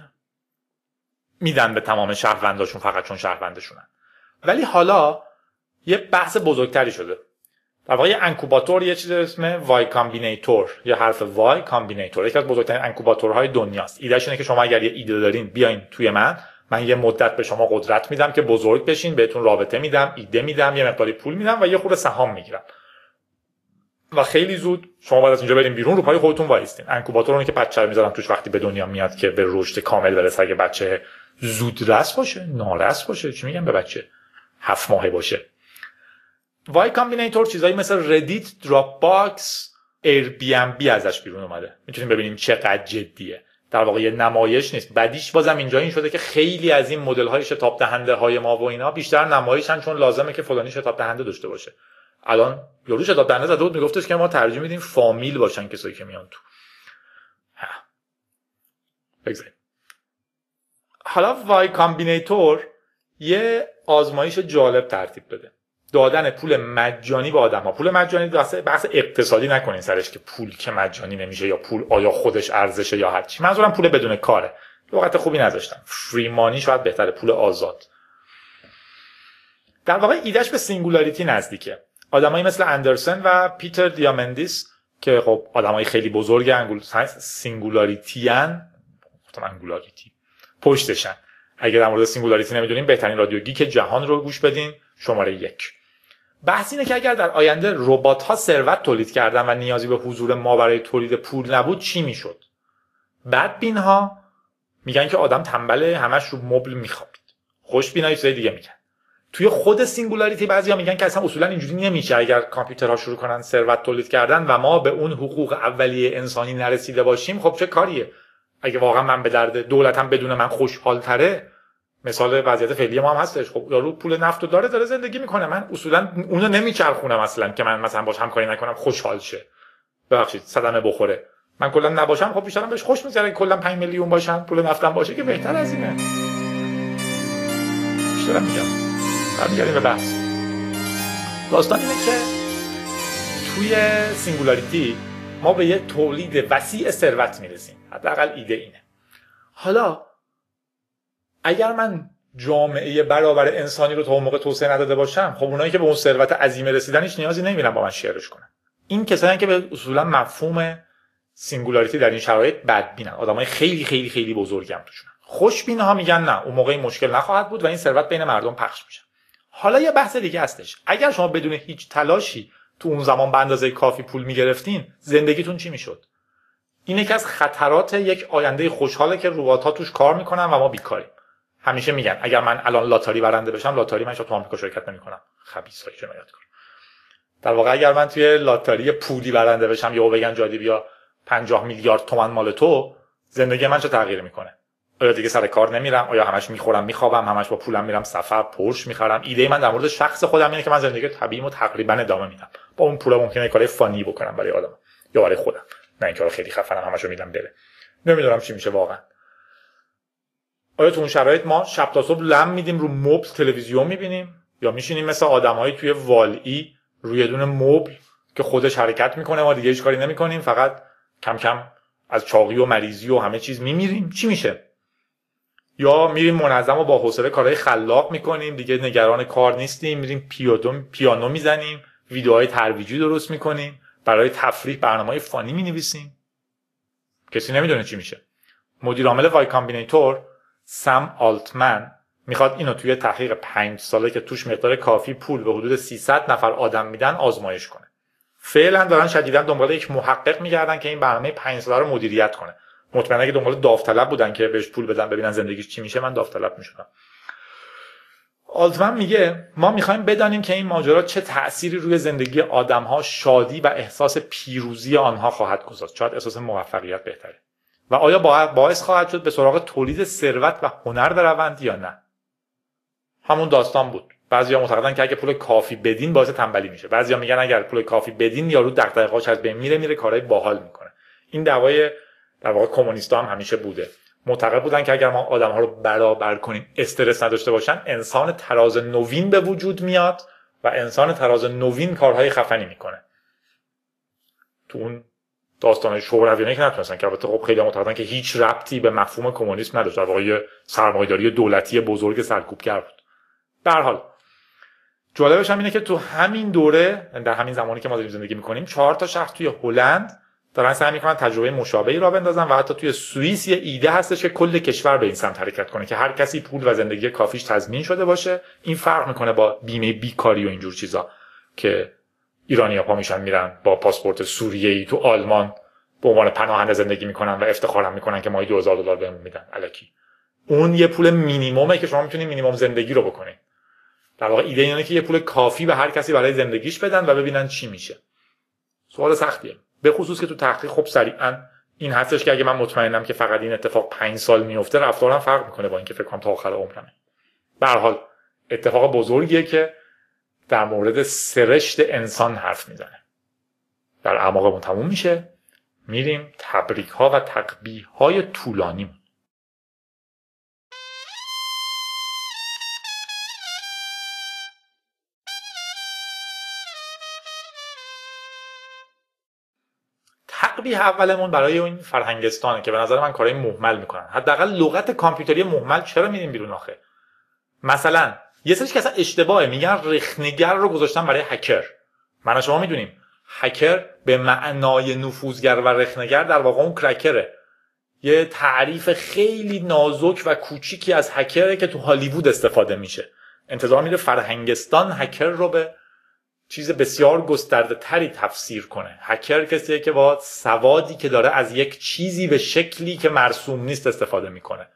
میدن به تمام شهرونداشون فقط چون شهروندشونن. ولی حالا یه بحث بزرگتری شده. در واقع انکوباتور یه چیز اسمه وای کامبینیتور، یه حرف وای کامبینیتور، یکی از بزرگترین انکوباتورهای دنیاست. ایدهش اینه که شما اگر یه ایده دارین بیاین توی من، من یه مدت به شما قدرت میدم که بزرگ بشین، بهتون رابطه میدم، ایده میدم، یه مقداری پول میدم و یه خورده سهام میگیرم. و خیلی زود شما باید از اینجا بریم بیرون، رو پای خودتون وایستین. انکوباتور اونه که بچه رو میذارم توش وقتی به دنیا میاد که به رشد کامل برسه. اگه بچه زودرس باشه، نارس باشه، چی میگم به بچه هفت ماهه باشه. وای کامبینیتور چیزایی مثل ردیت، دراپ باکس، ایر بی ام بی ازش بیرون اومده. میتونیم ببینیم چقدر جدیه. در واقع یه نمایش نیست. بعدیش بازم اینجا این شده که خیلی از این مدل های شتاب دهنده های ما و اینا بیشتر نمایشن چون لازمه که فلانی شتاب دهنده داشته باشه. الان یارو شتاب دهنده زده بود میگفتش که ما ترجیح میدیم فامیل باشن کسایی که میان تو. ها. بگذاریم. حالا وای کامبینیتور یه آزمایش جالب ترتیب بده. دادن پول مجانی به آدم‌ها. پول مجانی بحث اقتصادی نکنین سرش که پول که مجانی نمیشه یا پول آیا خودش ارزشه یا هر چی. منظورم پول بدون کاره. لغت خوبی نذاشتم. فری مانی شاید بهتره، پول آزاد. در واقع ایدهش به سینگولاریتی نزدیکه. آدمایی مثل اندرسن و پیتر دیامندیس که خب آدمای خیلی بزرگ انگول سینگولاریتیان، گفتم انگولاریتی پشتشن. اگر در مورد سینگولاریتی نمیدونین بهترین رادیو گیک جهان رو گوش بدین، شماره یک. بحث اینه که اگر در آینده ربات‌ها ثروت تولید کردن و نیازی به حضور ما برای تولید پول نبود چی میشد؟ بدبین‌ها میگن که آدم تنبله، همش رو مبل میخوابید. خوشبینای چیزای دیگه میگن. توی خود سینگولاریتی بعضیا میگن که اصلا اصولا اینجوری نمیشه. اگر کامپیوترها شروع کنن ثروت تولید کردن و ما به اون حقوق اولیه انسانی نرسیده باشیم، خب چه کاریه؟ اگه واقعا من به درد دولتم بدون من خوشحال تره، مثال وضعیت فعلی ما هم هستش. خب یارو پول نفت رو داره داره زندگی میکنه، من اصولا اونو نمیچرخونم اصلا که من مثلا باش همکاری نکنم خوشحال شه، ببخشید صدمه بخوره. من کلا نباشم خب بیشترم بهش خوش میذاره، کلا پنج میلیون باشن پول نفتم باشه که بهتر از اینه. بیشترم میگم برمیگردیم به بحث. داستان اینه که توی سینگولاریتی ما به یه تولید وسیع ثروت میرسیم، حداقل ایده اینه. حالا اگر من جامعه برابر انسانی رو تا اون موقع توسعه نداده باشم، خب اونایی که به اون ثروت عظیم رسیدن هیچ نیازی نمیرن با من شیرش کنن. این کسایی که به اصولا مفهوم سینگولاریتی در این شرایط بدبینن، آدمای خیلی خیلی خیلی بزرگی هم توشون. خوشبین‌ها میگن نه اون موقع این مشکل نخواهد بود و این ثروت بین مردم پخش میشه. حالا یه بحث دیگه هستش، اگر شما بدون هیچ تلاشی تو اون زمان به اندازه کافی پول میگرفتین، زندگیتون چی میشد؟ این یکی از خطرات یک آینده خوشحاله که ربات‌ها توش کار میکنن و ما بیکاریم. همیشه میگن اگر من الان لاتاری برنده بشم، لاتاری من شاید تو آمریکا شرکت نمیکنم. خبیثای جنایتکار. در واقع اگر من توی لاتاری پولی برنده بشم یا بگن جادی بیا پنجاه میلیارد تومان مال تو، زندگی من چه تغییر میکنه؟ آیا دیگه سر کار نمیرم؟ آیا همش میخورم میخوابم؟ همش با پولم میرم سفر، پورش میخرم؟ ایده من در مورد شخص خودم اینه که من زندگی طبیعیمو تقریبا ادامه میدم. با اون پولا ممکنه کارهای فانی بکنم برای آدم یا برای خودم، نه اینکه خیلی خفنم همشو میدم بره. نمیدونم چی میشه واقعا. آیا تو اون شرایط ما شب تا صبح لم میدیم رو مبل تلویزیون میبینیم یا میشینیم مثل آدمایی توی والی روی یه دونه مبل که خودش حرکت میکنه، ما دیگه هیچ کاری نمیکنیم، فقط کم کم از چاقی و مریضی و همه چیز میمیریم؟ چی میشه؟ یا میریم منظم و با حوصله کارهای خلاق میکنیم، دیگه نگران کار نیستیم، میریم پیانو پیانو میزنیم، ویدیوهای ترویجی درست میکنیم، برای تفریح برنامه‌های فانی مینویسیم؟ کسی نمیدونه چی میشه. مدیر عامل وای کامبینیتور سم آلتمن میخواد اینو توی تحقیق پنج ساله که توش مقدار کافی پول به حدود سیصد نفر آدم میدن آزمایش کنه. فعلا دارن شدیداً دنبال یک محقق میگردن که این برنامه پنج ساله رو مدیریت کنه. مطمئنا اگه دنبال داوطلب بودن که بهش پول بدن ببینن زندگیش چی میشه، من داوطلب میشدم. آلتمن میگه ما میخوایم بدانیم که این ماجرا چه تأثیری روی زندگی آدم‌ها، شادی و احساس پیروزی آنها خواهد گذاشت. شاید احساس موفقیت بهتره. و آیا باعث خواهد شد به سراغ تولید ثروت و هنر بروند یا نه؟ همون داستان بود. بعضیا معتقدن که اگه پول کافی بدین باعث تنبلی میشه. بعضیا میگن اگر پول کافی بدین یارو دغدغه‌هاش از بین میره، میره کارهای باحال میکنه. این دعوای در واقع کمونیست‌ها هم همیشه بوده. معتقد بودن که اگر ما آدم‌ها رو برابر کنیم، استرس نداشته باشن، انسان تراز نوین به وجود میاد و انسان تراز نوین کارهای خفنی میکنه. تو اون داستان شورویانه که نتونستن، که البته خب خیلی معتقدن که هیچ ربطی به مفهوم کمونیسم نداشت، در واقع یه سرمایه‌داری دولتی بزرگ سرکوبگر بود. به هر حال جالبش هم اینه که تو همین دوره، در همین زمانی که ما داریم زندگی میکنیم، چهار تا شخص توی هلند دارن سعی میکنن تجربه مشابهی را بندازن و حتی توی سوئیس یه ایده هستش که کل کشور به این سمت حرکت کنه که هر کسی پول و زندگی کافیش تضمین شده باشه. این فرق میکنه با بیمه بیکاری و اینجور چیزا که ایرانی‌ها پا میشن میرن با پاسپورت سوریه‌ای تو آلمان به عنوان پناهنده زندگی میکنن و افتخارم میکنن که ماهی دو هزار دلار بهمون میدن الکی. اون یه پول مینیممه که شما میتونید مینیمم زندگی رو بکنید. در واقع ایده اینه که یه پول کافی به هر کسی برای زندگیش بدن و ببینن چی میشه. سوال سختیه، به خصوص که تو تحقیق خب سریعا این هستش که اگه من مطمئنم که فقط این اتفاق پنج سال میفته، رفتارم فرق میکنه با اینکه فکر کنم تا آخر عمرمه. به هر حال اتفاق بزرگیه که در مورد سرشت انسان حرف میزنه. در اعماقمون تموم میشه، میریم تبریک ها و تقبیح های طولانی. تقبیح اولمون برای این فرهنگستانه که به نظر من کارهای مهمل میکنن. حداقل لغت کامپیوتری مهمل چرا میدیم بیرون آخه؟ مثلا یه سریش که اصلا اشتباهه، میگن رخنه‌گر رو گذاشتن برای هکر. من و شما میدونیم هکر به معنای نفوذگر و رخنه‌گر در واقع اون کرکره. یه تعریف خیلی نازک و کوچیکی از هکره که تو هالیوود استفاده میشه. انتظار میره فرهنگستان هکر رو به چیز بسیار گسترده تری تفسیر کنه. هکر کسیه که با سوادی که داره از یک چیزی به شکلی که مرسوم نیست استفاده میکنه.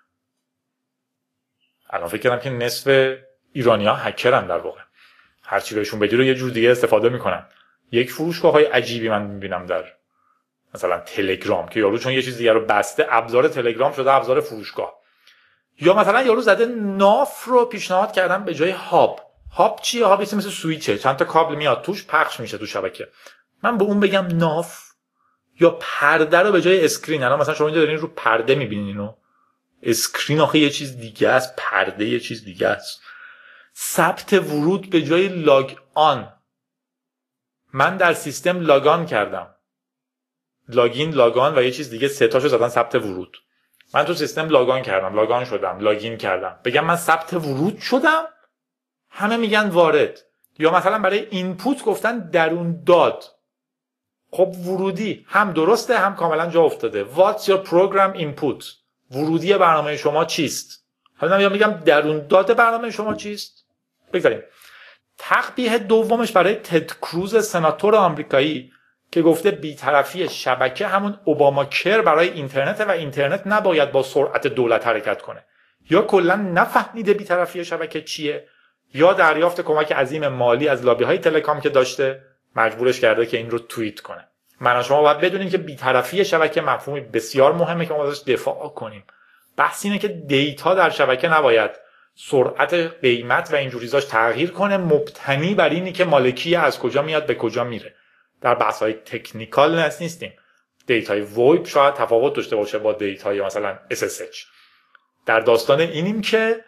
الان فکر کردم که نصف ایرانی‌ها هکرن در واقع. هر چی بهشون بدی رو یه جور دیگه استفاده میکنن. یک فروشگاه‌های عجیبی من میبینم در مثلا تلگرام که یارو چون یه چیز دیگه رو بسته، ابزار تلگرام شده ابزار فروشگاه. یا مثلا یارو زده ناف رو پیشنهاد کردن به جای هاب. هاب چیه؟ هاب یه مثل سویچه، چند تا کابل میاد توش پخش میشه تو شبکه. من به اون بگم ناف یا پرده رو به جای اسکرین. الان مثلا شما اینجا دارین رو پرده میبینین اینو. اسکرین آخه یه چیز دیگه است، پرده یه چیز دیگه است. ثبت ورود به جای لاگ آن. من در سیستم لاگان کردم. لاگین، لاگان و یه چیز دیگه، سه تاشو زدن ثبت ورود. من تو سیستم لاگان کردم، لاگان شدم، لاگین کردم. بگم من ثبت ورود شدم، همه میگن وارد. یا مثلا برای اینپوت گفتن درون داد. خب ورودی هم درسته هم کاملا جا افتاده. What's your program input؟ ورودی برنامه شما چیست؟ حالا من میگم درون داد برنامه شما چیست؟ بگذاریم. تقبیح دومش برای تد کروز سناتور آمریکایی که گفته بی‌طرفی شبکه همون اوباما کر برای اینترنت و اینترنت نباید با سرعت دولت حرکت کنه. یا کلا نفهمیده بی‌طرفی شبکه چیه، یا دریافت کمک عظیم مالی از لابی‌های تلکام که داشته مجبورش کرده که این رو توییت کنه. من شما باید بدونیم که بی‌طرفی شبکه مفهومی بسیار مهمه که ما ازش دفاع کنیم. بحث اینه که دیتا در شبکه نباید سرعت، قیمت و اینجور چیزاش تغییر کنه مبتنی بر اینی که مالکی از کجا میاد به کجا میره. در بحث‌های تکنیکال نیستیم. دیتای ویب شاید تفاوت داشته باشه با دیتای مثلا اس اس اچ. در داستان اینیم که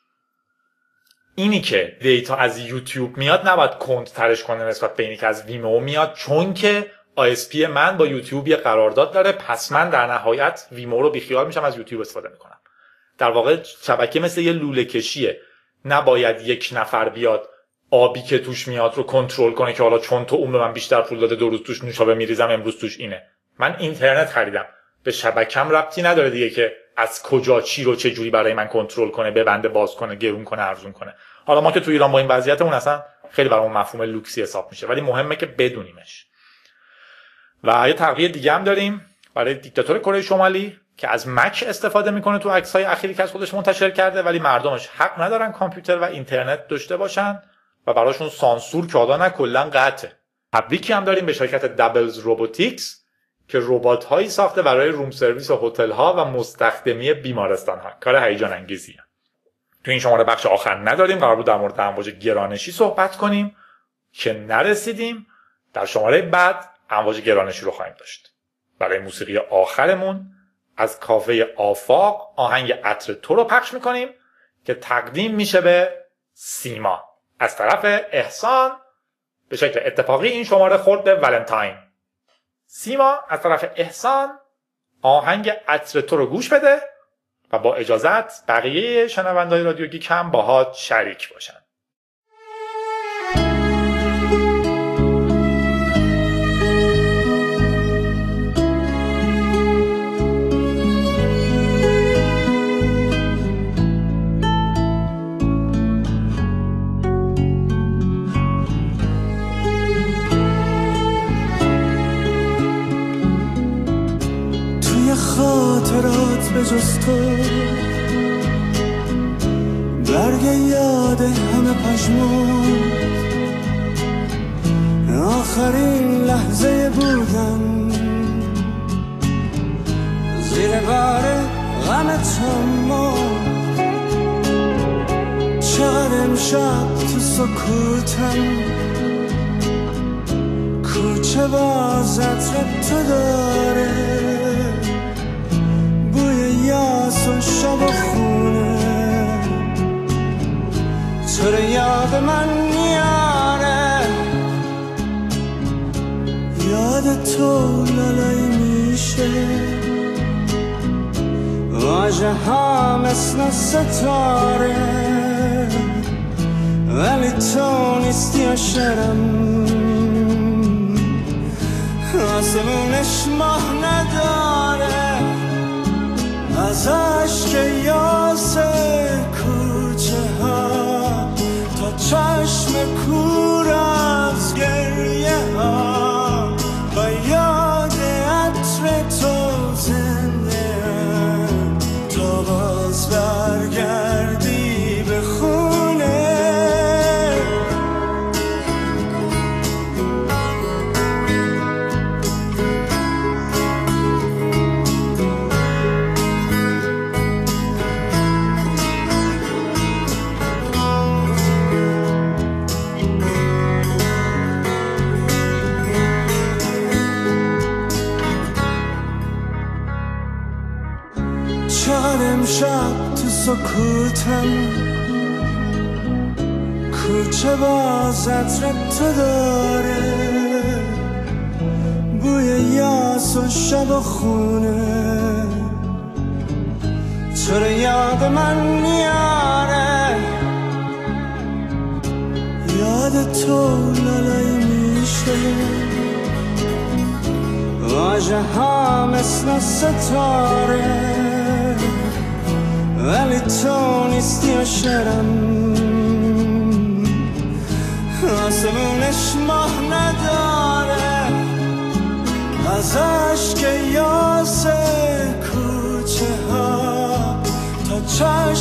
اینی که دیتا از یوتیوب میاد نباید کند ترش کنه نسبت به اینی که از ویمو میاد، چون که آی اس پی من با یوتیوب یه قرارداد داره، پس من در نهایت ویمو رو بیخیال میشم، از یوتیوب استفاده میکنم. در واقع شبکه مثل یه لوله کشیه. نباید یک نفر بیاد آبی که توش میاد رو کنترل کنه که حالا چون تو اون به من بیشتر پول داده دو روز توش نوشابه میریزم، امروز توش اینه. من اینترنت خریدم، به شبکه‌ام ربطی نداره دیگه که از کجا چی رو چه جوری برای من کنترل کنه، ببنده، باز کنه، گرون کنه، ارزون کنه. حالا ما که تو ایران با این وضعیتمون اصلا خیلی برامون مفهوم لوکسی حساب میشه، ولی مهمه که بدونیمش. و یه تقویه دیگه هم داریم برای دیکتاتور کره شمالی که از مک استفاده میکنه تو عکس‌های اخیری که از خودش منتشر کرده، ولی مردمش حق ندارن کامپیوتر و اینترنت داشته باشن و براشون سانسور که آدا نه کلا قطعه. تبریکی هم داریم به شرکت دابلز روبوتیکس که ربات‌هایی ساخته برای روم سرویس هتل‌ها و مستخدمی بیمارستان‌ها. کار هیجان انگیزیه. تو این شماره بخش آخر نداریم، قرار بود در مورد امواج گرانشی صحبت کنیم که نرسیدیم. در شماره بعد امواج گرانشی رو خواهیم داشت. برای موسیقی آخرمون از کافه آفاق آهنگ عطر تو رو پخش میکنیم که تقدیم میشه به سیما از طرف احسان. به شکل اتفاقی این شماره خورد به ولنتاین. سیما از طرف احسان آهنگ عطر تو رو گوش بده و با اجازت بقیه شنونده‌های رادیو گیک هم باهات شریک باشن. خاطرات به جز تو برگ یاد همه پشمان، آخرین لحظه بودم زیر بار غم تمام. چقدر امشب تو سکوتم کوچه باز عطر تو داره، یاس و شب و خونه تو رو یاد من میاره. یاد تو لالایی میشه واژه ها مثل ستاره، ولی تو نیستی و شرم آسمونش ماه نداره. از عشق یاس کوچه ها تا چشم کور از گریه ها، با یاد عطر تو زنده هم تا باز برگردی به خونه. گفتم کوچه باز عطر تو داره، بوی یاس و شب و خونه تو رو یاد من میاره، یاد تو لالای میشه، واژه ها مثل ستاره ولی تو نیستی و شرم، آسمونش ماه نداره، از عشق یاس کوچه ها تا چشم